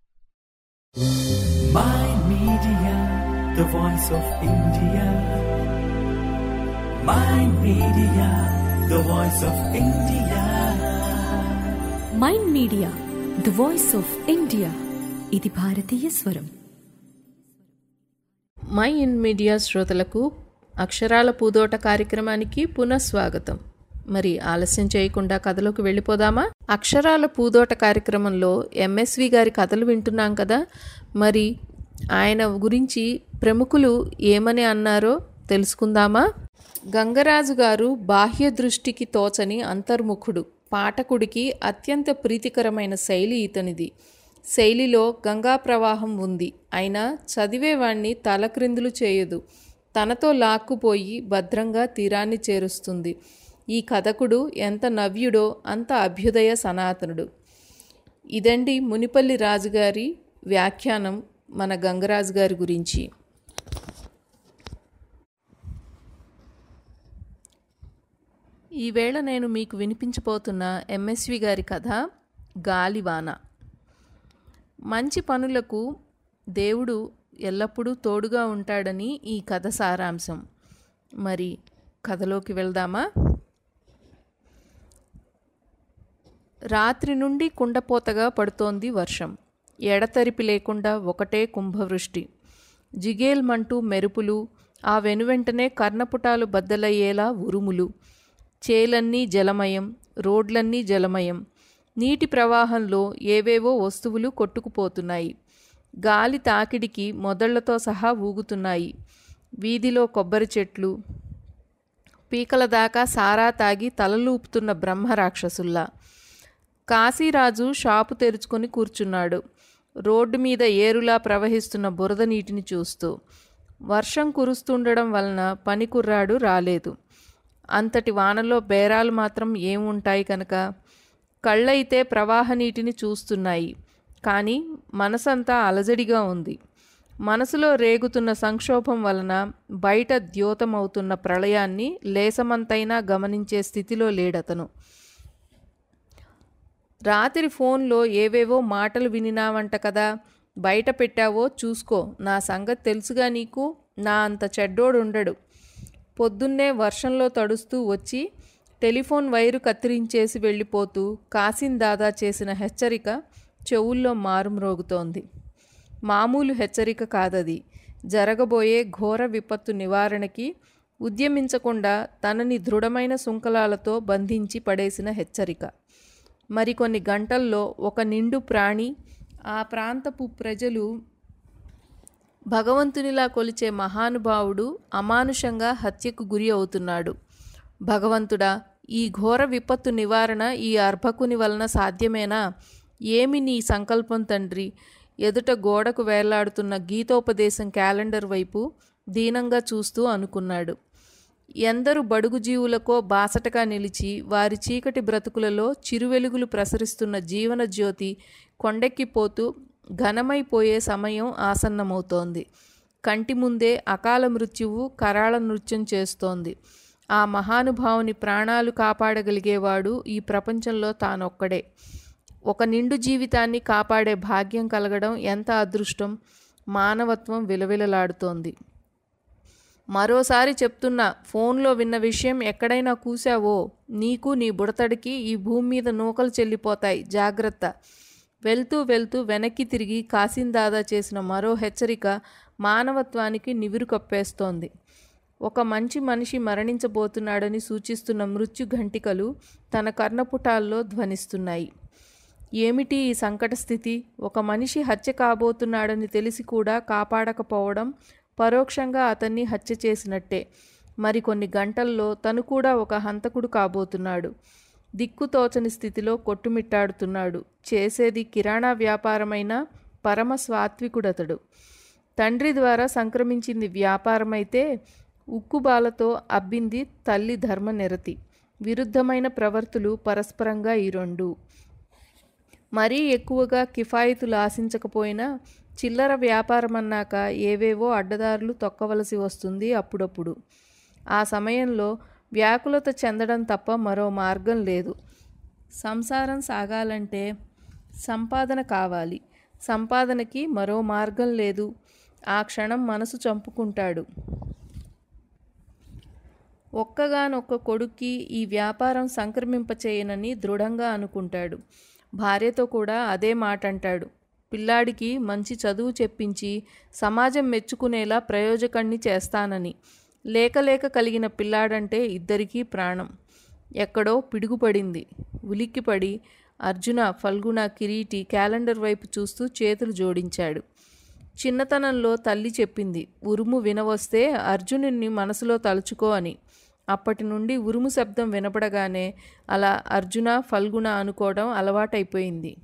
S1: Mind Media, the voice of India. Mind Media, the voice of India.
S11: Mind media, the voice of India. ఇది భారతీయ స్వరం.
S4: మై ఇన్ మీడియా శ్రోతలకు అక్షరాల పూదోట కార్యక్రమానికి పునఃస్వాగతం. మరి ఆలస్యం చేయకుండా కథలోకి వెళ్ళిపోదామా? అక్షరాల పూదోట కార్యక్రమంలో ఎంఎస్వి గారి కథలు వింటున్నాం కదా. మరి ఆయన గురించి ప్రముఖులు ఏమని అన్నారో తెలుసుకుందామా? గంగరాజు గారు బాహ్య దృష్టికి తోచని అంతర్ముఖుడు. పాఠకుడికి అత్యంత ప్రీతికరమైన శైలి ఇతనిది. శైలిలో గంగా ప్రవాహం ఉంది. అయినా చదివేవాణ్ణి తలక్రిందులు చేయదు. తనతో లాక్కుపోయి భద్రంగా తీరాన్ని చేరుస్తుంది. ఈ కథకుడు ఎంత నవ్యుడో అంత అభ్యుదయ సనాతనుడు. ఇదండి మునిపల్లి రాజుగారి వ్యాఖ్యానం మన గంగరాజు గారి గురించి. ఈవేళ నేను మీకు వినిపించబోతున్న ఎంఎస్వి గారి కథ గాలివాన. మంచి పనులకు దేవుడు ఎల్లప్పుడూ తోడుగా ఉంటాడని ఈ కథ సారాంశం. మరి కథలోకి వెళ్దామా? రాత్రి నుండి కుండపోతగా పడుతోంది వర్షం. ఎడతెరిపి లేకుండా ఒకటే కుంభవృష్టి. జిగేల్మంటూ మెరుపులు, ఆ వెనువెంటనే కర్ణపుటాలు బద్దలయ్యేలా ఉరుములు. చేలన్నీ జలమయం, రోడ్లన్నీ జలమయం. నీటి ప్రవాహంలో ఏవేవో వస్తువులు కొట్టుకుపోతున్నాయి. గాలి తాకిడికి మొదళ్లతో సహా ఊగుతున్నాయి. వీధిలో కొబ్బరి చెట్లు పీకల దాకా సారా తాగి తలలూపుతున్న బ్రహ్మరాక్షసుల్లా. కాశీరాజు షాపు తెరుచుకొని కూర్చున్నాడు, రోడ్డు మీద ఏరులా ప్రవహిస్తున్న బురద నీటిని చూస్తూ. వర్షం కురుస్తుండడం వలన పనికుర్రాడు రాలేదు. అంతటి వానలో బేరాలు మాత్రం ఏముంటాయి కనుక కళ్ళైతే ప్రవాహ నీటిని చూస్తున్నాయి. కానీ మనసంతా అలజడిగా ఉంది. మనసులో రేగుతున్న సంక్షోభం వలన బయట ద్యోతమవుతున్న ప్రళయాన్ని లేసమంతైనా గమనించే స్థితిలో లేడతను. రాత్రి ఫోన్లో ఏవేవో మాటలు వినినావంట కదా, బయట పెట్టావో చూసుకో. నా సంగతి తెలుసుగా నీకు. నా అంత చెడ్డోడుండడు. పొద్దున్నే వర్షంలో తడుస్తూ వచ్చి టెలిఫోన్ వైరు కత్తిరించేసి వెళ్ళిపోతూ కాసిం దాదా చేసిన హెచ్చరిక చెవుల్లో మారుమ్రోగుతోంది. మామూలు హెచ్చరిక కాదది. జరగబోయే ఘోర విపత్తు నివారణకి ఉద్యమించకుండా తనని దృఢమైన శృంఖలాలతో బంధించి పడేసిన హెచ్చరిక. మరికొన్ని గంటల్లో ఒక నిండు ప్రాణి, ఆ ప్రాంతపు ప్రజలు భగవంతునిలా కొలిచే మహానుభావుడు అమానుషంగా హత్యకు గురి అవుతున్నాడు. భగవంతుడా, ఈ ఘోర విపత్తు నివారణ ఈ అర్భకుని వలన సాధ్యమేనా? ఏమి నీ సంకల్పం తండ్రి? ఎదుట గోడకు వేలాడుతున్న గీతోపదేశం క్యాలెండర్ వైపు దీనంగా చూస్తూ అనుకున్నాడు. ఎందరు బడుగు జీవులకో బాసటగా నిలిచి వారి చీకటి బ్రతుకులలో చిరువెలుగులు ప్రసరిస్తున్న జీవన జ్యోతి కొండెక్కిపోతూ ఘనమైపోయే సమయం ఆసన్నమవుతోంది. కంటి ముందే అకాల మృత్యువు కరాళ నృత్యం చేస్తోంది. ఆ మహానుభావుని ప్రాణాలు కాపాడగలిగేవాడు ఈ ప్రపంచంలో తానొక్కడే. ఒక నిండు జీవితాన్ని కాపాడే భాగ్యం కలగడం ఎంత అదృష్టం! మానవత్వం విలవిలలాడుతోంది. మరోసారి చెప్తున్నా, ఫోన్లో విన్న విషయం ఎక్కడైనా కూసావో నీకు నీ బుడతడికి ఈ భూమి మీద నూకలు చెల్లిపోతాయి, జాగ్రత్త. వెళ్తూ వెళ్తూ వెనక్కి తిరిగి కాసిం దాదా చేసిన మరో హెచ్చరిక మానవత్వానికి నివురు కప్పేస్తోంది. ఒక మంచి మనిషి మరణించబోతున్నాడని సూచిస్తున్న మృత్యు ఘంటికలు తన కర్ణపుటాల్లో ధ్వనిస్తున్నాయి. ఏమిటి ఈ సంకట స్థితి? ఒక మనిషి హత్య కాబోతున్నాడని తెలిసి కూడా కాపాడకపోవడం పరోక్షంగా అతన్ని హత్య చేసినట్టే. మరికొన్ని గంటల్లో తను కూడా ఒక హంతకుడు కాబోతున్నాడు. దిక్కుతోచని స్థితిలో కొట్టుమిట్టాడుతున్నాడు. చేసేది కిరాణా వ్యాపారమైన పరమ స్వాత్వికుడతడు. తండ్రి ద్వారా సంక్రమించింది వ్యాపారమైతే ఉక్కుబాలతో అబ్బింది తల్లి ధర్మనిరతి. విరుద్ధమైన ప్రవర్తులు పరస్పరంగా ఈ రెండు. మరీ ఎక్కువగా కిఫాయితులు ఆశించకపోయినా చిల్లర వ్యాపారమన్నాక ఏవేవో అడ్డదారులు తొక్కవలసి వస్తుంది అప్పుడప్పుడు. ఆ సమయంలో వ్యాకులత చెందడం తప్ప మరో మార్గం లేదు. సంసారం సాగాలంటే సంపాదన కావాలి. సంపాదనకి మరో మార్గం లేదు. ఆ క్షణం మనసు చంపుకుంటాడు. ఒక్కగానొక్క కొడుక్కి ఈ వ్యాపారం సంక్రమింపచేయనని దృఢంగా అనుకుంటాడు. భార్యతో కూడా అదే మాట అంటాడు. పిల్లాడికి మంచి చదువు చెప్పించి సమాజం మెచ్చుకునేలా ప్రయోజకుణ్ణి చేస్తానని. లేక కలిగిన పిల్లాడంటే ఇద్దరికీ ప్రాణం. ఎక్కడో పిడుగుపడింది. ఉలిక్కిపడి అర్జున, ఫల్గుణ, కిరీటి క్యాలెండర్ వైపు చూస్తూ చేతులు జోడించాడు. చిన్నతనంలో తల్లి చెప్పింది, ఉరుము వినవస్తే అర్జునుడిని మనసులో తలుచుకో అని. అప్పటి నుండి ఉరుము శబ్దం వినపడగానే అలా అర్జున ఫల్గుణ అనుకోవడం అలవాటైపోయింది.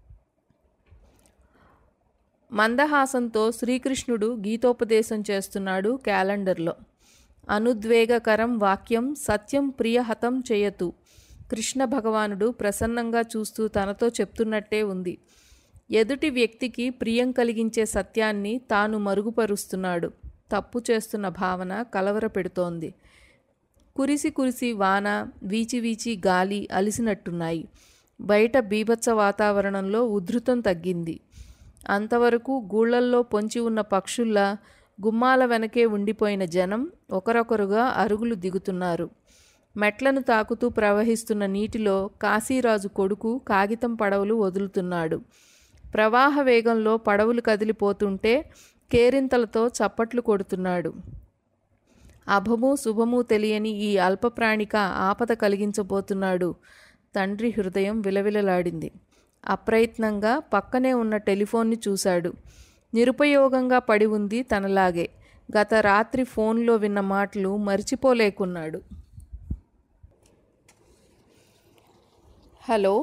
S4: మందహాసంతో శ్రీకృష్ణుడు గీతోపదేశం చేస్తున్నాడు క్యాలెండర్లో. అనుద్వేగకరం వాక్యం సత్యం ప్రియహతం చేయతు. కృష్ణ భగవానుడు ప్రసన్నంగా చూస్తూ తనతో చెప్తున్నట్టే ఉంది. ఎదుటి వ్యక్తికి ప్రియం కలిగించే సత్యాన్ని తాను మరుగుపరుస్తున్నాడు. తప్పు చేస్తున్న భావన కలవరపెడుతోంది. కురిసి కురిసి వాన, వీచి వీచి గాలి అలిసినట్టున్నాయి. బయట బీభత్స వాతావరణంలో ఉధృతం తగ్గింది. అంతవరకు గూళ్ళల్లో పొంచి ఉన్న పక్షుల్లా గుమ్మాల వెనకే ఉండిపోయిన జనం ఒకరొకరుగా అరుగులు దిగుతున్నారు. మెట్లను తాకుతూ ప్రవహిస్తున్న నీటిలో కాశీరాజు కొడుకు కాగితం పడవలు వదులుతున్నాడు. ప్రవాహ వేగంలో పడవలు కదిలిపోతుంటే కేరింతలతో చప్పట్లు కొడుతున్నాడు. అభము శుభము తెలియని ఈ అల్పప్రాణిక ఆపద కలిగించబోతున్నాడు. తండ్రి హృదయం విలవిలలాడింది. అప్రయత్నంగా పక్కనే ఉన్న టెలిఫోన్ని చూశాడు. నిరుపయోగంగా పడి ఉంది తనలాగే. గత రాత్రి ఫోన్లో విన్న మాటలు మరిచిపోలేకున్నాడు. హలో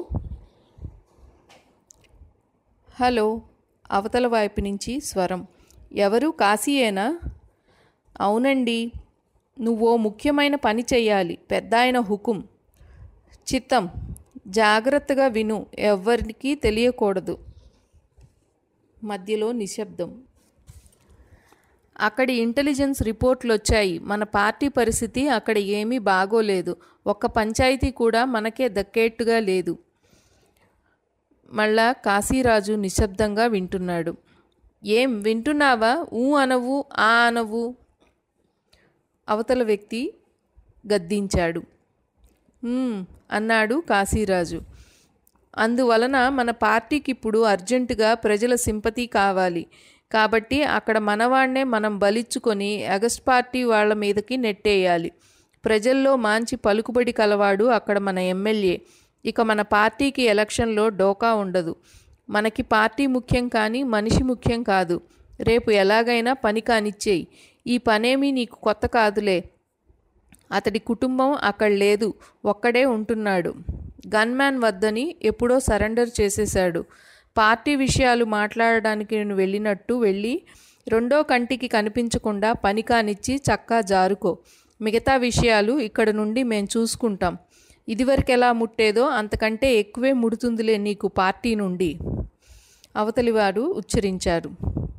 S4: హలో అవతల వైపు నుంచి స్వరం. ఎవరు? కాశీయేనా? అవునండి. నువ్వో ముఖ్యమైన పని చెయ్యాలి. పెద్దాయన హుకుం. చిత్తం. జాగ్రత్తగా విను, ఎవ్వరికీ తెలియకూడదు. మధ్యలో నిశ్శబ్దం. అక్కడి ఇంటెలిజెన్స్ రిపోర్ట్లు వచ్చాయి. మన పార్టీ పరిస్థితి అక్కడ ఏమీ బాగోలేదు. ఒక్క పంచాయతీ కూడా మనకే దక్కేట్టుగా లేదు. మళ్ళా కాశీరాజు నిశ్శబ్దంగా వింటున్నాడు. ఏం వింటున్నావా? ఊ అనవు, ఆ అనవు. అవతల వ్యక్తి గద్దించాడు. అన్నాడు కాశీరాజు. అందువలన మన పార్టీకి ఇప్పుడు అర్జెంటుగా ప్రజల సింపతి కావాలి. కాబట్టి అక్కడ మనవాణ్ణే మనం బలిచ్చుకొని అగస్ట్ పార్టీ వాళ్ళ మీదకి నెట్టేయాలి. ప్రజల్లో మంచి పలుకుబడి కలవాడు అక్కడ మన ఎమ్మెల్యే. ఇక మన పార్టీకి ఎలక్షన్లో డోకా ఉండదు. మనకి పార్టీ ముఖ్యం కానీ మనిషి ముఖ్యం కాదు. రేపు ఎలాగైనా పని కానిచ్చేయి. ఈ పనేమీ నీకు కొత్త కాదులే. అతడి కుటుంబం అక్కడ లేదు, ఒక్కడే ఉంటున్నాడు. గన్మ్యాన్ వద్దని ఎప్పుడో సరెండర్ చేసేశాడు. పార్టీ విషయాలు మాట్లాడడానికి నేను వెళ్ళినట్టు వెళ్ళి రెండో కంటికి కనిపించకుండా పని కానిచ్చి చక్కా జారుకో. మిగతా విషయాలు ఇక్కడ నుండి మేం చూసుకుంటాం. ఇదివరకు ఎలా ముట్టేదో అంతకంటే ఎక్కువే ముడుతుందిలే నీకు పార్టీ నుండి, అవతలివాడు ఉచ్చరించారు.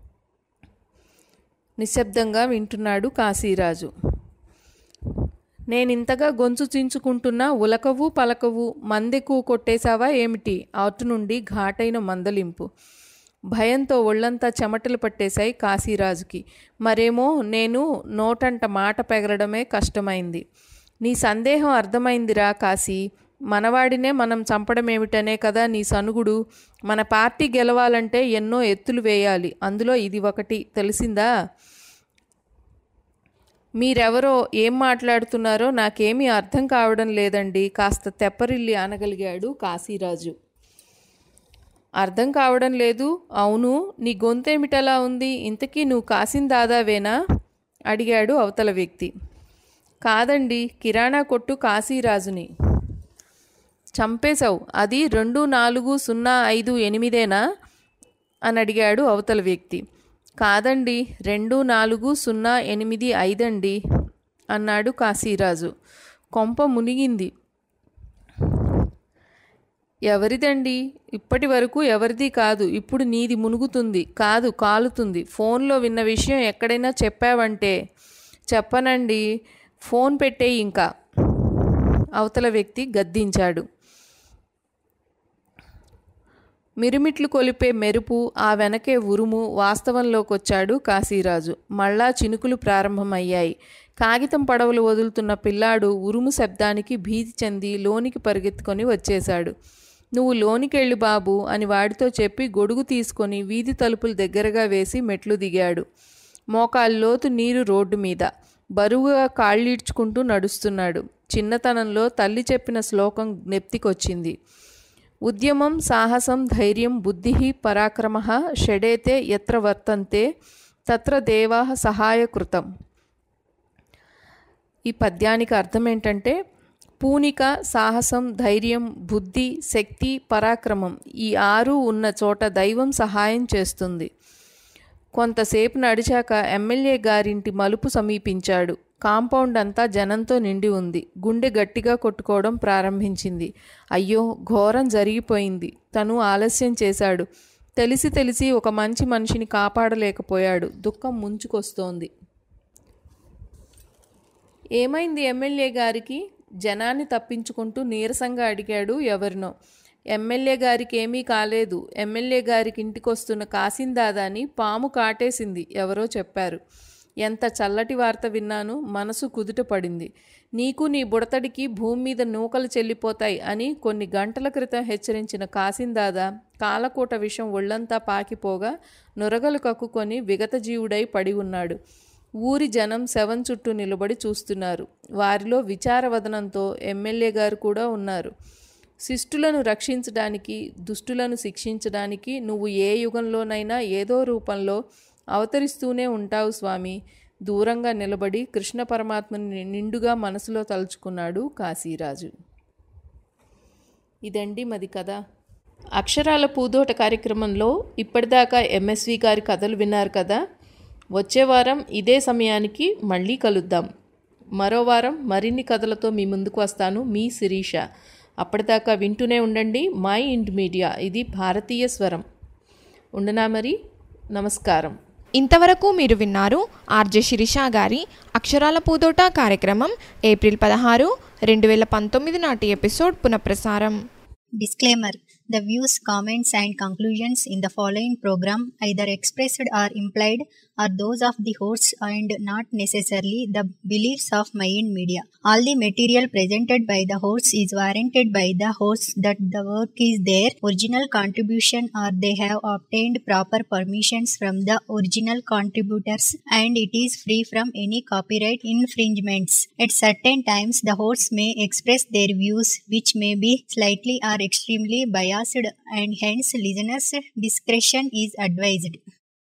S4: నిశ్శబ్దంగా వింటున్నాడు కాశీరాజు. నేనింతగా గొంతు చించుకుంటున్నా ఉలకవు పలకవు. మందెక్కువ కొట్టేశావా ఏమిటి? అటు నుండి ఘాటైన మందలింపు. భయంతో ఒళ్ళంతా చెమటలు పట్టేశాయి కాశీరాజుకి. మరేమో నేను నోటంట మాట పెగలడమే కష్టమైంది. నీ సందేహం అర్థమైందిరా కాశీ. మనవాడినే మనం చంపడమేమిటనే కదా నీ సనుగుడు. మన పార్టీ గెలవాలంటే ఎన్నో ఎత్తులు వేయాలి. అందులో ఇది ఒకటి. తెలిసిందా? మీరెవరో ఏం మాట్లాడుతున్నారో నాకేమీ అర్థం కావడం లేదండి. కాస్త తెప్పరిల్లి అనగలిగాడు కాశీరాజు. అర్థం కావడం లేదు? అవును. నీ గొంతేమిటలా ఉంది? ఇంతకీ నువ్వు కాసిం దాదావేనా? అడిగాడు అవతల వ్యక్తి. కాదండి, కిరాణా కొట్టు కాశీరాజుని. చంపేశావు. అది 24058 అని అడిగాడు అవతల వ్యక్తి. కాదండి, 24085 అండి అన్నాడు కాశీరాజు. కొంప మునిగింది. ఎవరిదండి? ఇప్పటి వరకు ఎవరిది కాదు. ఇప్పుడు నీది మునుగుతుంది. కాదు, కాలుతుంది. ఫోన్లో విన్న విషయం ఎక్కడైనా చెప్పావంటే? చెప్పనండి. ఫోన్ పెట్టేయి ఇంకా, అవతల వ్యక్తి గద్దించాడు. మిరుమిట్లు కొలిపే మెరుపు, ఆ వెనకే ఉరుము వాస్తవంలోకొచ్చాడు కాశీరాజు. మళ్ళా చినుకులు ప్రారంభమయ్యాయి. కాగితం పడవలు వదులుతున్న పిల్లాడు ఉరుము శబ్దానికి భీతి చెంది లోనికి పరిగెత్తుకొని వచ్చేశాడు. నువ్వు లోనికెళ్ళు బాబు అని వాడితో చెప్పి గొడుగు తీసుకొని వీధి తలుపులు దగ్గరగా వేసి మెట్లు దిగాడు. మోకాల్లోతు నీరు రోడ్డు మీద. బరువుగా కాళ్ళీడ్చుకుంటూ నడుస్తున్నాడు. చిన్నతనంలో తల్లి చెప్పిన శ్లోకం జ్ఞప్తికొచ్చింది. ఉద్యమం సాహసం ధైర్యం బుద్ధి పరాక్రమ షడేతే యత్ర వర్తంతే తత్ర దేవా సహాయకృతం. ఈ పద్యానికి అర్థం ఏంటంటే పూనిక, సాహసం, ధైర్యం, బుద్ధి, శక్తి, పరాక్రమం ఈ 6 ఉన్న చోట దైవం సహాయం చేస్తుంది. కొంతసేపు నడిచాక ఎమ్మెల్యే గారింటి మలుపు సమీపించాడు. కాంపౌండ్ అంతా జనంతో నిండి ఉంది. గుండె గట్టిగా కొట్టుకోవడం ప్రారంభించింది. అయ్యో, ఘోరం జరిగిపోయింది. తను ఆలస్యం చేశాడు. తెలిసి ఒక మంచి మనిషిని కాపాడలేకపోయాడు. దుఃఖం ముంచుకొస్తోంది. ఏమైంది ఎమ్మెల్యే గారికి? జనాన్ని తప్పించుకుంటూ నీరసంగా అడిగాడు ఎవరినో. ఎమ్మెల్యే గారికి ఏమీ కాలేదు. ఎమ్మెల్యే గారికి ఇంటికొస్తున్న కాసిందాదాని పాము కాటేసింది ఎవరో చెప్పారు. ఎంత చల్లటి వార్త విన్నాను. మనసు కుదుట పడింది. నీకు నీ బుడతడికి భూమి మీద నూకలు చెల్లిపోతాయి అని కొన్ని గంటల క్రితం హెచ్చరించిన కాసిందాదా కాలకూట విషం ఒళ్లంతా పాకిపోగా నురగలు కక్కుకొని విగతజీవుడై పడి ఉన్నాడు. ఊరి జనం శవం చుట్టూ నిలబడి చూస్తున్నారు. వారిలో విచారవదనంతో ఎమ్మెల్యే గారు కూడా ఉన్నారు. శిష్టులను రక్షించడానికి, దుష్టులను శిక్షించడానికి నువ్వు ఏ యుగంలోనైనా ఏదో రూపంలో అవతరిస్తూనే ఉంటావు స్వామి. దూరంగా నిలబడి కృష్ణ పరమాత్మని నిండుగా మనసులో తలుచుకున్నాడు కాశీరాజు. ఇదండి మది కథ. అక్షరాల పూదోట కార్యక్రమంలో ఇప్పటిదాకా ఎంఎస్వి గారి కథలు విన్నారు కదా. వచ్చే వారం ఇదే సమయానికి మళ్ళీ కలుద్దాం. మరో వారం మరిన్ని కథలతో మీ ముందుకు వస్తాను. మీ శిరీష. అప్పటిదాకా వింటూనే ఉండండి మై ఇండ్ మీడియా. ఇది భారతీయ స్వరం. ఉండనా మరి. నమస్కారం.
S3: ఇంతవరకు మీరు విన్నారు ఆర్జే శిరీష గారి అక్షరాల పూదోట కార్యక్రమం ఏప్రిల్ 16, 2019 నాటి ఎపిసోడ్ పునఃప్రసారం.
S12: Disclaimer. The views, comments and conclusions in the following program either expressed or implied are those of the hosts and not necessarily the beliefs of Mayan Media. All the material presented by the hosts is warranted by the hosts that the work is their original contribution or they have obtained proper permissions from the original contributors and it is free from any copyright infringements. At certain times, the hosts may express their views which may be slightly or extremely biased and hence listeners' discretion is advised.